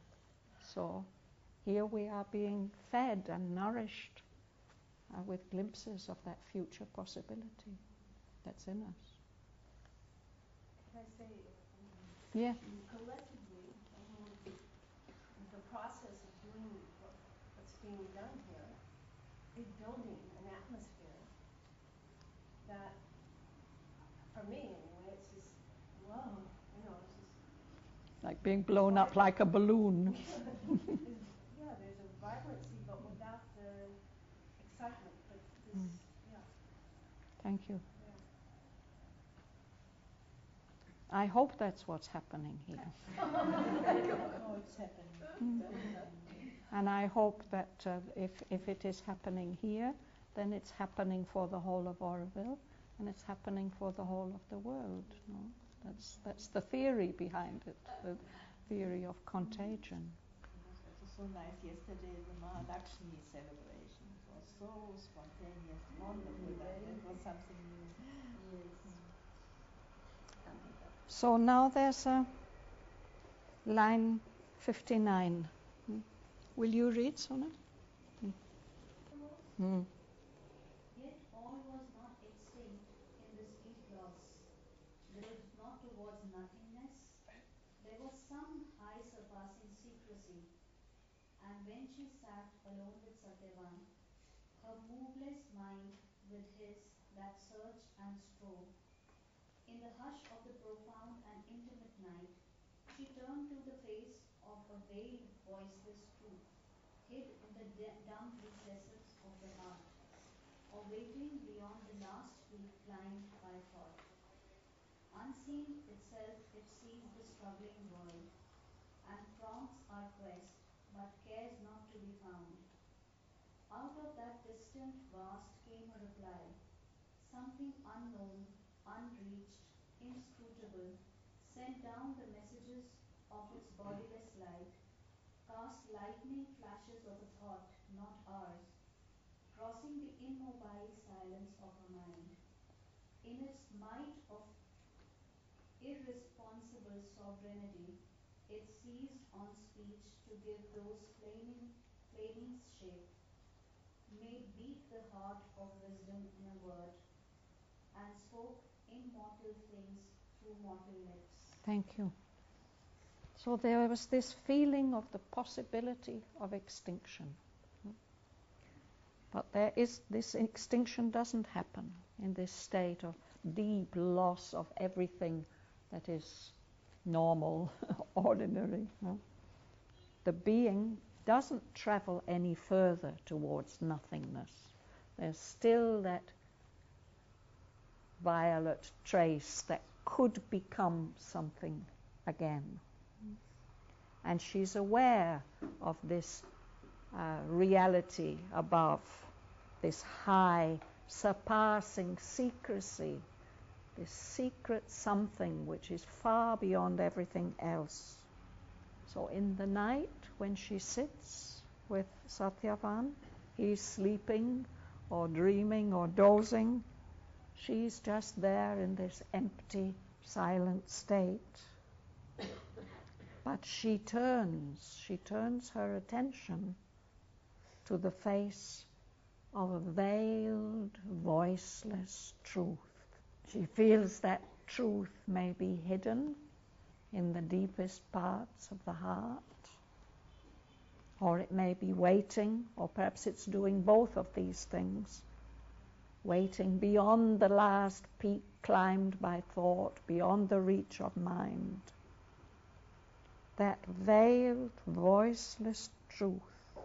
So here we are being fed and nourished uh, with glimpses of that future possibility that's in us. Can I say, yeah. collectively, um, the process of doing what, what's being done here is building an atmosphere that, for me anyway, it's just, whoa, you know, it's just... Like being blown up like a balloon. Yeah, there's a vibrancy, but without the excitement. But this, mm. yeah. Thank you. I hope that's what's happening here. No, it's happening. Mm. And I hope that uh, if, if it is happening here, then it's happening for the whole of Oroville, and it's happening for the whole of the world. No? That's, that's the theory behind it, the theory of contagion. It was also so nice yesterday, the Mahalakshmi celebration. It was so spontaneous, wonderful. That, that was something new. Yes. So now there's a line fifty-nine. Hmm. Will you read, Sona? Hmm. Hmm. Yet all was not extinct in this deep loss. There was not towards nothingness. There was some high surpassing secrecy. And when she sat alone with Satyavan, her moveless mind with his that searched and strove, in the hush of the profound and intimate night, she turned to the face of a veiled, voiceless truth, hid in the d- dumb recesses of the heart, awakening beyond the last peak climbed by thought. Unseen itself, it sees the struggling world, and prompts our quest, but cares not to be found. Out of that distant vast came a reply, something unknown, unreached, inscrutable, sent down the messages of its bodiless light, cast lightning flashes of a thought not ours, crossing the immobile silence of her mind. In its might of irresponsible sovereignty, it seized on speech to give those flaming, flamings shape, made beat the heart of wisdom in a word, and spoke immortal things through mortal lips. Thank you. So there was this feeling of the possibility of extinction. But there is, this extinction doesn't happen in this state of deep loss of everything that is normal, ordinary. No? The being doesn't travel any further towards nothingness. There's still that violet trace that could become something again. And she's aware of this uh, reality above, this high, surpassing secrecy, this secret something which is far beyond everything else. So in the night, when she sits with Satyavan, he's sleeping or dreaming or dozing, she's just there in this empty, silent state. But she turns, she turns her attention to the face of a veiled, voiceless truth. She feels that truth may be hidden in the deepest parts of the heart, or it may be waiting, or perhaps it's doing both of these things, waiting beyond the last peak climbed by thought, beyond the reach of mind. That veiled, voiceless truth.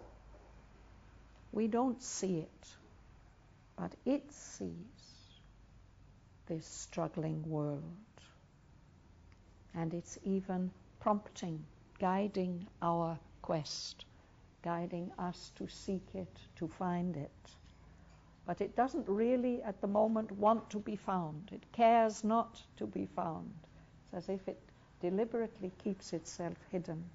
We don't see it, but it sees this struggling world. And it's even prompting, guiding our quest, guiding us to seek it, to find it. But it doesn't really at the moment want to be found. It cares not to be found. It's as if it deliberately keeps itself hidden.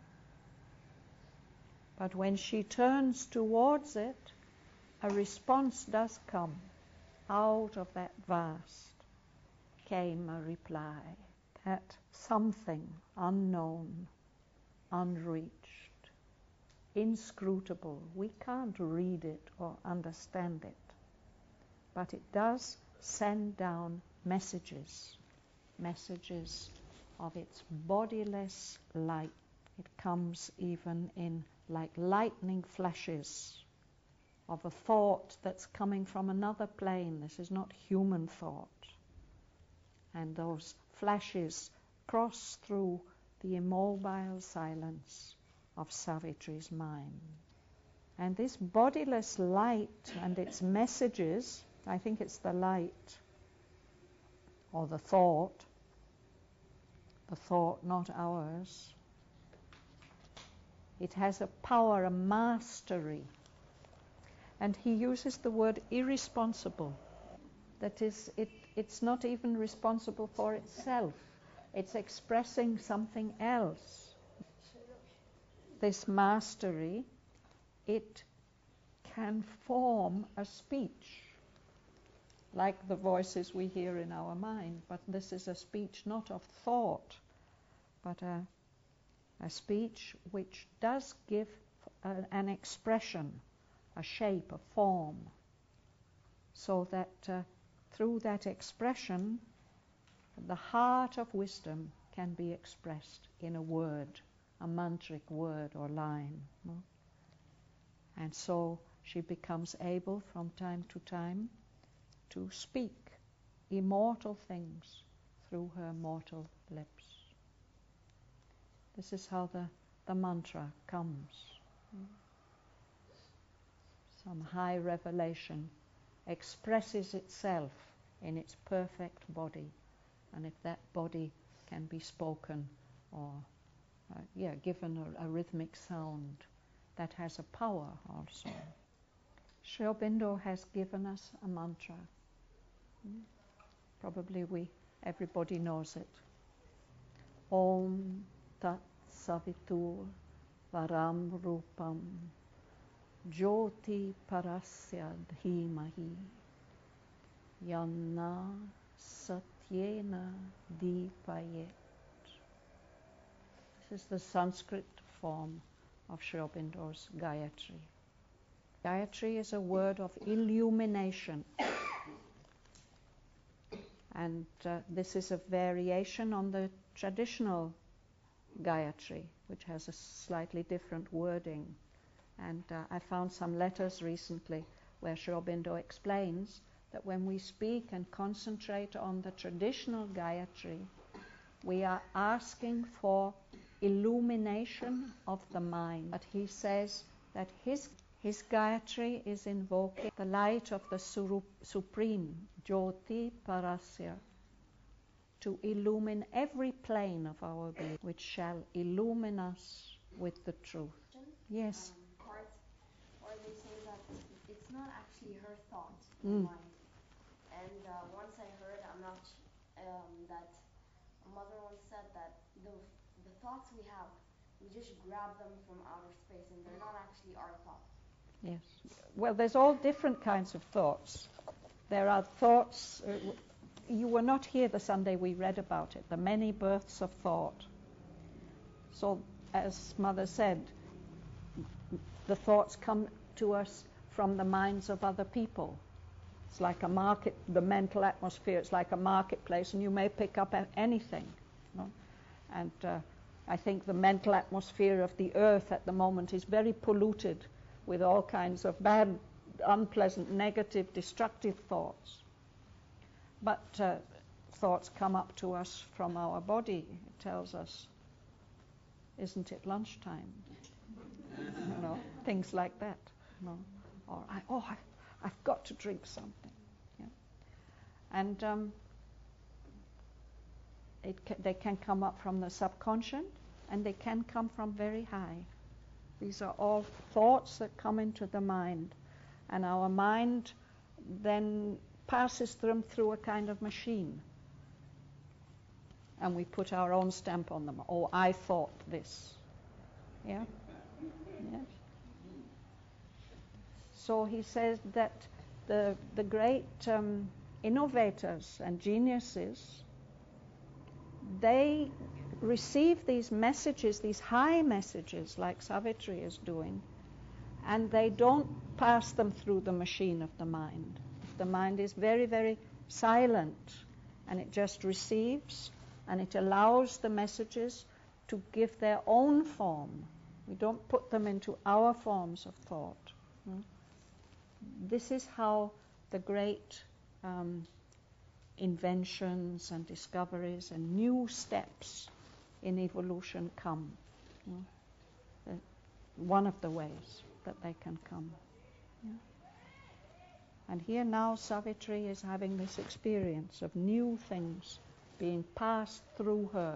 But when she turns towards it, a response does come. Out of that vast came a reply. That something unknown, unreached, inscrutable. We can't read it or understand it. But it does send down messages, messages of its bodiless light. It comes even in like lightning flashes of a thought that's coming from another plane. This is not human thought. And those flashes cross through the immobile silence of Savitri's mind. And this bodiless light and its messages, I think it's the light or the thought, the thought, not ours. It has a power, a mastery. And he uses the word irresponsible. That is, it, it's not even responsible for itself. It's expressing something else. This mastery, it can form a speech, like the voices we hear in our mind, but this is a speech not of thought, but a, a speech which does give a, an expression, a shape, a form, so that uh, through that expression, the heart of wisdom can be expressed in a word, a mantric word or line. No? And so she becomes able from time to time to speak immortal things through her mortal lips. This is how the, the mantra comes. Some high revelation expresses itself in its perfect body, and if that body can be spoken or uh, yeah, given a, a rhythmic sound, that has a power also. Sri Aurobindo has given us a mantra. Hmm? Probably we, everybody knows it. Om Tat Savitur Varam Rupam Jyoti Parasya Dhimahi Yanna Satyena Dipayet. This is the Sanskrit form of Sri Aurobindo's Gayatri. Gayatri is a word of illumination. And uh, this is a variation on the traditional Gayatri, which has a slightly different wording. And uh, I found some letters recently where Sri Aurobindo explains that when we speak and concentrate on the traditional Gayatri, we are asking for illumination of the mind. But he says that his, his Gayatri is invoking the light of the Surup, Supreme, Jyoti Parasya, to illumine every plane of our being, which shall illumine us with the truth. Yes. Um, part where they say that it's not actually her thought in Mm. mind. And uh, once I heard, I'm not, um, that a mother once said that the the thoughts we have, we just grab them from outer space, and they're not actually our thoughts. Yes. Well, there's all different kinds of thoughts. There are thoughts, uh, you were not here the Sunday we read about it, the many births of thought. So, as Mother said, the thoughts come to us from the minds of other people. It's like a market, the mental atmosphere, it's like a marketplace, and you may pick up anything. No? And uh, I think the mental atmosphere of the earth at the moment is very polluted with all kinds of bad, unpleasant, negative, destructive thoughts. But uh, thoughts come up to us from our body. It tells us, isn't it lunchtime? You know, things like that. You know? Or, I, oh, I, I've got to drink something. Yeah. And um, it ca- they can come up from the subconscious, and they can come from very high. These are all thoughts that come into the mind, and our mind then passes them through a kind of machine, and we put our own stamp on them. Oh, I thought this. Yeah? Yes. So he says that the the great um, innovators and geniuses, they receive these messages, these high messages, like Savitri is doing, and they don't pass them through the machine of the mind. The mind is very, very silent, and it just receives, and it allows the messages to give their own form. We don't put them into our forms of thought. Hmm? This is how the great um, inventions and discoveries and new steps in evolution come. Hmm? Uh, one of the ways that they can come. Yeah? And here now Savitri is having this experience of new things being passed through her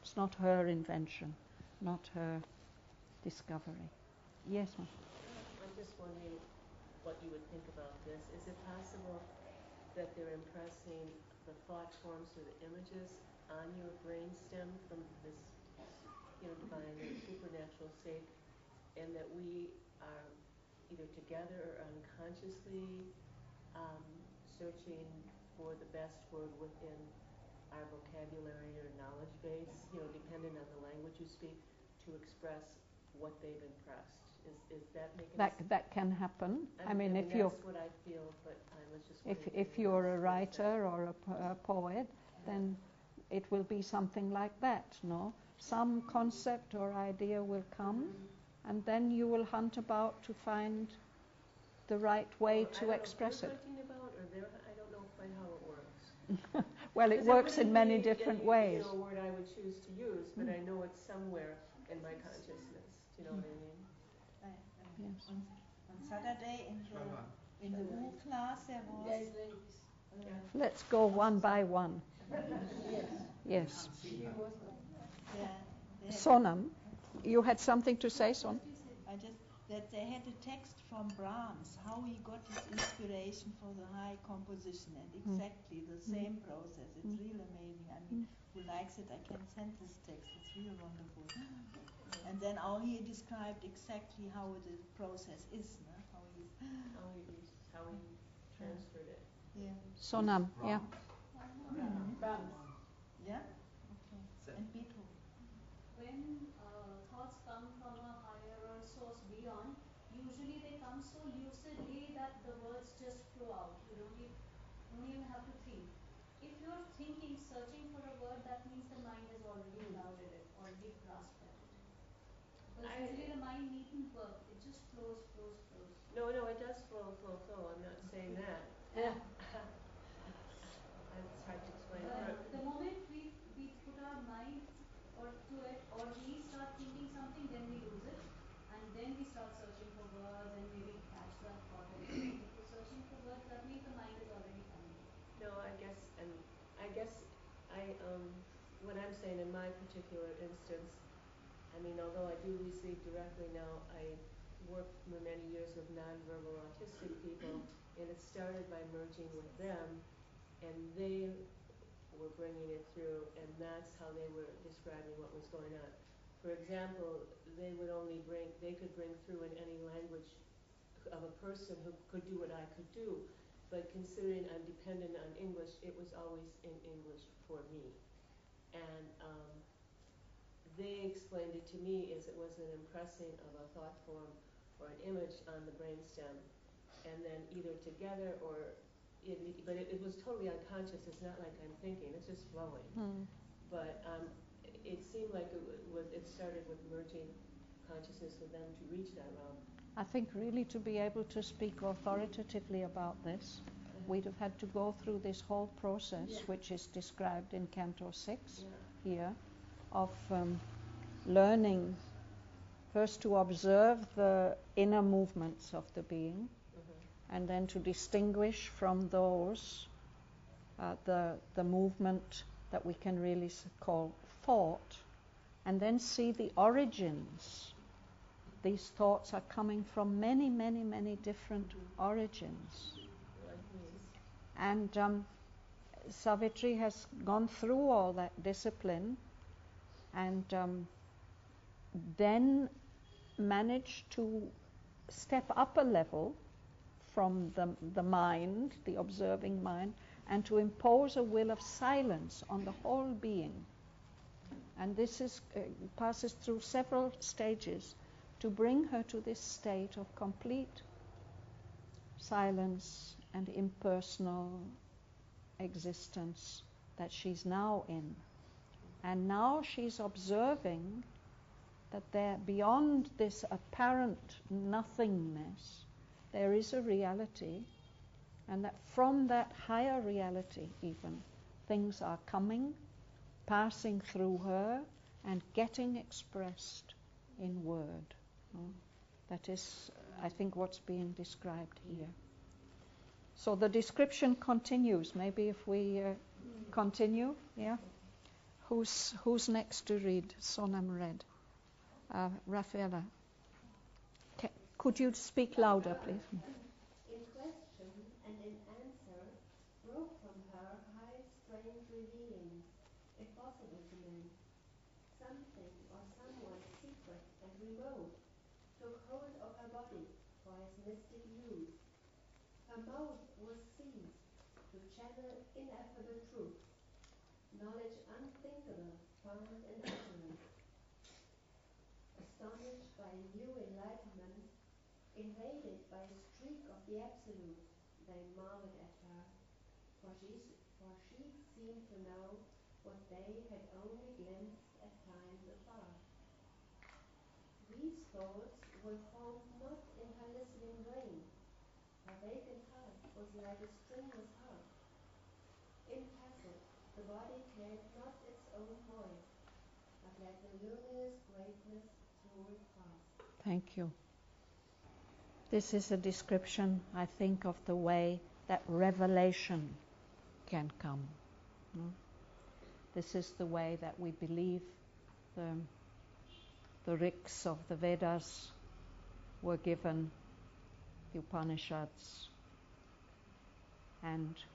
It's not her invention, not her discovery. Yes, ma'am. I'm just wondering what you would think about this. Is it possible that they're impressing the thought forms or the images on your brainstem from this, you know, divine or supernatural state, and that we are either together or unconsciously um, searching for the best word within our vocabulary or knowledge base, you know, depending on the language you speak, to express what they've impressed. Is is that making That sense? that can happen. I, I mean, I mean if that's you're what I feel, but I was just if wondering if you're a writer or a, po- a poet, then it will be something like that. No, some concept or idea will come, mm-hmm. and then you will hunt about to find the right way Well, to express I it. don't know if you're hunting about, or they're, I don't know quite how it works. Well, it works in many different a, ways. You know, a word I would choose to use, but mm. I know it's somewhere in my consciousness. Do you know mm. what I mean? Uh, um, yes. on, on Saturday in the in the U class there was. Yes, ladies. Uh, Let's go one by one. Yes. Yes. Yeah, Sonam, you had something to say, Son? I just that they had a text from Brahms, how he got his inspiration for the high composition, and exactly mm. the same mm. process. It's mm. real amazing. I mean, mm. who likes it, I can send this text. It's real wonderful. And then how he described exactly how the process is, no? how he how he how he transferred it. Yeah. Sonam, yeah. Mm. Brahms. Yeah. Okay. So. And Beethoven. When uh, thoughts come from a higher source beyond, usually they come so lucidly that the words just flow out. You don't even, don't even have to think. If you're thinking, searching for a word, that means the mind has already clouded it, already grasped at it. Because I, usually the mind needn't work, it just flows, flows, flows. No, no, it does flow, flow, flow. I'm not saying that. Yeah. It's hard to explain. But the moment we we put our mind or to it, or we start thinking something, then we lose it, and then we start searching for words and maybe catch that thought again. If you're searching for words, that means the mind is already coming. No, I guess, and I guess I um what I'm saying in my particular instance, I mean, although I do receive directly now, I worked for many years with nonverbal autistic people, and it started by merging with them, and they were bringing it through, and that's how they were describing what was going on. For example, they would only bring, they could bring through in any language of a person who could do what I could do, but considering I'm dependent on English, it was always in English for me. And um, they explained it to me as it was an impressing of a thought form or an image on the brainstem, and then either together or It, but it, it was totally unconscious. It's not like I'm thinking. It's just flowing. Mm. But um, it seemed like it was. It started with merging consciousness with them to reach that realm. I think really to be able to speak authoritatively about this, mm-hmm. we'd have had to go through this whole process, yeah. which is described in Canto six yeah. here, of um, learning first to observe the inner movements of the being, and then to distinguish from those uh, the the movement that we can really call thought, and then see the origins. These thoughts are coming from many, many, many different mm-hmm. origins. And um, Savitri has gone through all that discipline, and um, then managed to step up a level from the, the mind, the observing mind, and to impose a will of silence on the whole being. And this is, uh, passes through several stages to bring her to this state of complete silence and impersonal existence that she's now in. And now she's observing that there, beyond this apparent nothingness, there is a reality, and that from that higher reality even, things are coming, passing through her, and getting expressed in word. Mm. That is, I think, what's being described here. So the description continues. Maybe if we uh, continue, yeah. Who's, who's next to read? Sonam read. Uh, Rafaela. Ca- could you speak louder, please? In question and in answer, broke from her high, strange revealings, if possible to men. Something or someone secret and remote took hold of her body for his mystic use. Her mouth was seized to channel ineffable truth, knowledge unthinkable found in utterance. Astonished by a new enlightenment, invaded by a streak of the Absolute, they marveled at her, for she, for she seemed to know what they had only glimpsed at times afar. These thoughts were formed not in her listening brain. Her vacant heart was like a stringless harp. Impassive, the body claimed not its own voice, but let the luminous greatness through it pass. Thank you. This is a description, I think, of the way that revelation can come. No? This is the way that we believe the, the riks of the Vedas were given, the Upanishads, and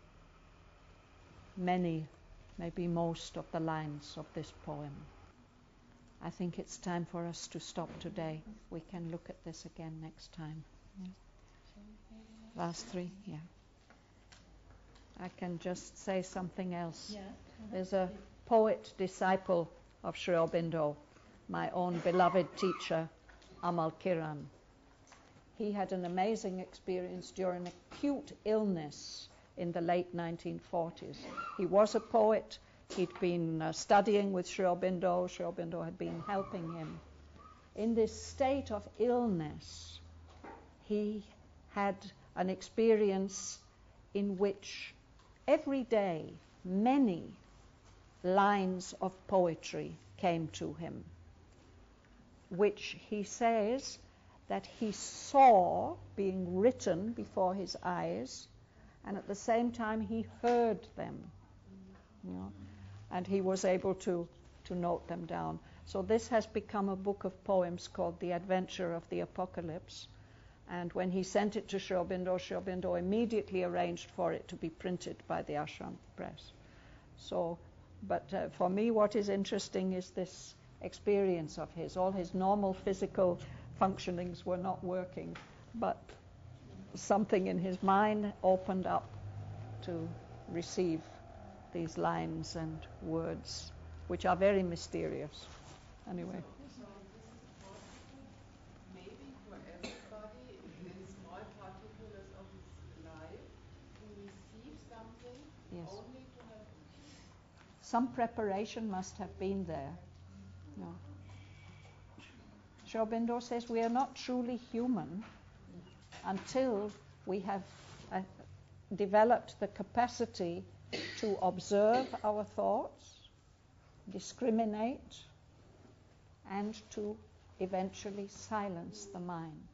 many, maybe most of the lines of this poem. I think it's time for us to stop today. We can look at this again next time. Yeah. Last three, yeah. I can just say something else. Yeah. There's a poet disciple of Sri Aurobindo, my own beloved teacher, Amal Kiran. He had an amazing experience during acute illness in the late nineteen forties. He was a poet. He'd been uh, studying with Sri Aurobindo. Sri Aurobindo had been helping him. In this state of illness, he had an experience in which every day many lines of poetry came to him, which he says that he saw being written before his eyes, and at the same time he heard them, you know, and he was able to, to note them down. So this has become a book of poems called The Adventure of the Apocalypse. And when he sent it to Sri Aurobindo, Sri Aurobindo immediately arranged for it to be printed by the Ashram Press. So, but uh, for me, what is interesting is this experience of his. All his normal physical functionings were not working, but something in his mind opened up to receive these lines and words, which are very mysterious. Anyway. So this is possible, maybe for everybody in small particulars of his life to receive something, Yes. only to have Some preparation must have been there. No. Sri Aurobindo says we are not truly human until we have uh, developed the capacity to observe our thoughts, discriminate, and to eventually silence the mind.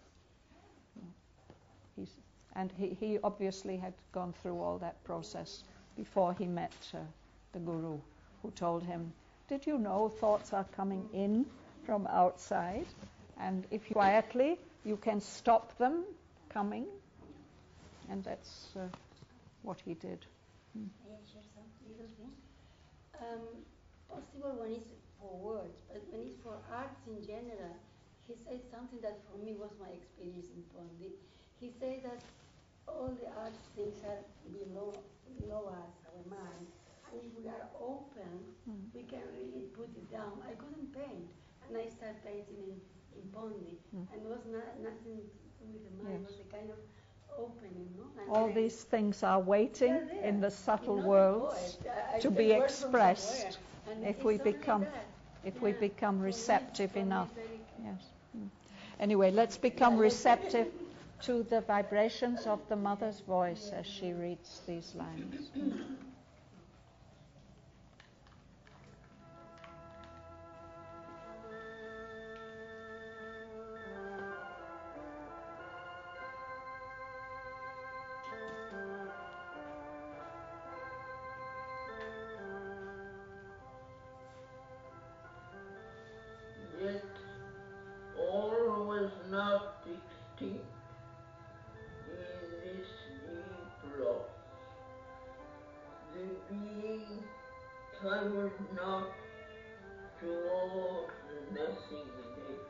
He's, and he, he obviously had gone through all that process before he met uh, the Guru, who told him, did you know thoughts are coming in from outside, and if you quietly you can stop them coming? And that's uh, what he did. May I share some little thing? Um, possible when it's for words, but when it's for arts in general, he said something that for me was my experience in Pondi. He said that all the arts things are below, below us, our mind, and if we are open, mm. we can really put it down. I couldn't paint, and I started painting in, in Pondi, mm. and it was not, nothing to do with the mind, yes. It was a kind of opening, no? And all these I, things are waiting in the subtle worlds I, I to be expressed if we become like if yeah. we become receptive enough. Yes. Mm. Anyway, let's become receptive to the vibrations of the mother's voice as she reads these lines. was not towards nothingness.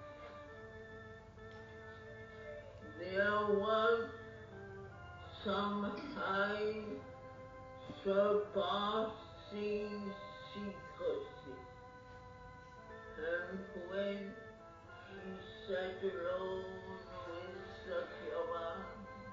There was some high surpassing secrecy, and when she sat alone with Satyavan,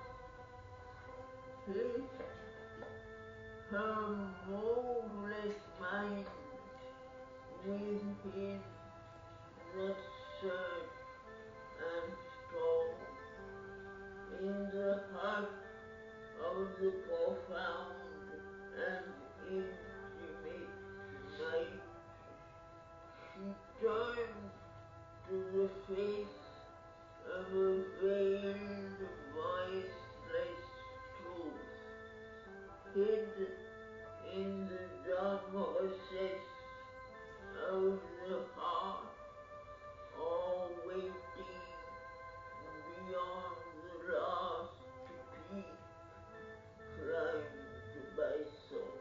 his, her moveless mind with his research and thought in the heart of the profound and intimate night, she turned to the face of a veiled, voiceless truth, hid in the dumb recess of the heart, or waiting beyond the last peak climbed by soul.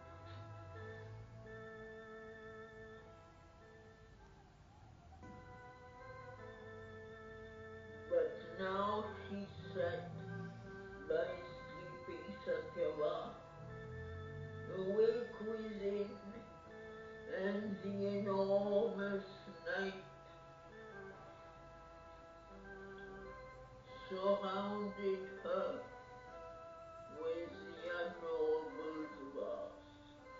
But now she sat by sleeping Satyava, awake within, and the enormous night surrounded her with the unknowable vast.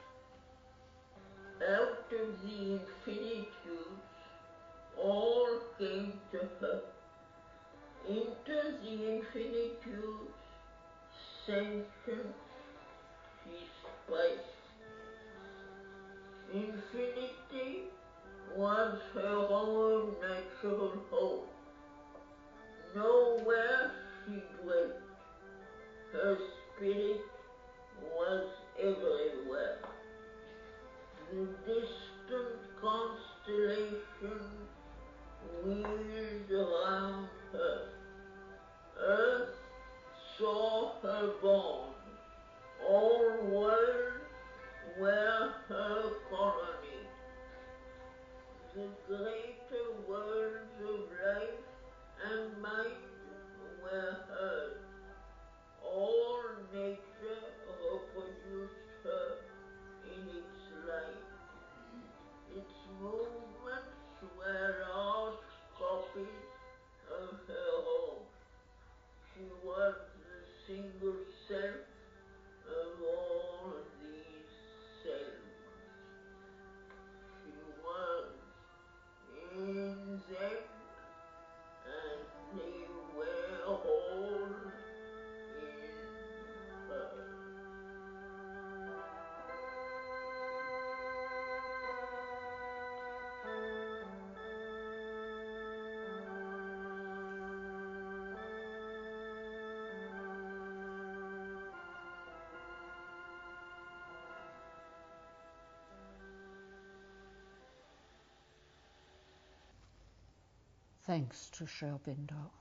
Out of the infinitudes, all came to her. Into the infinitudes, sentient, she spiced. Infinity was her own natural home. Nowhere she dwelt. Her spirit was everywhere. The distant constellations wheeled around her. Earth saw her born. All worlds were her colony. The greater worlds of life and mind were hers. All nature reproduced her in its light. Its movements were large copies of her own. She was the single self of all these selves. She was in them, and they were all in her. Thanks to Sri Aurobindo.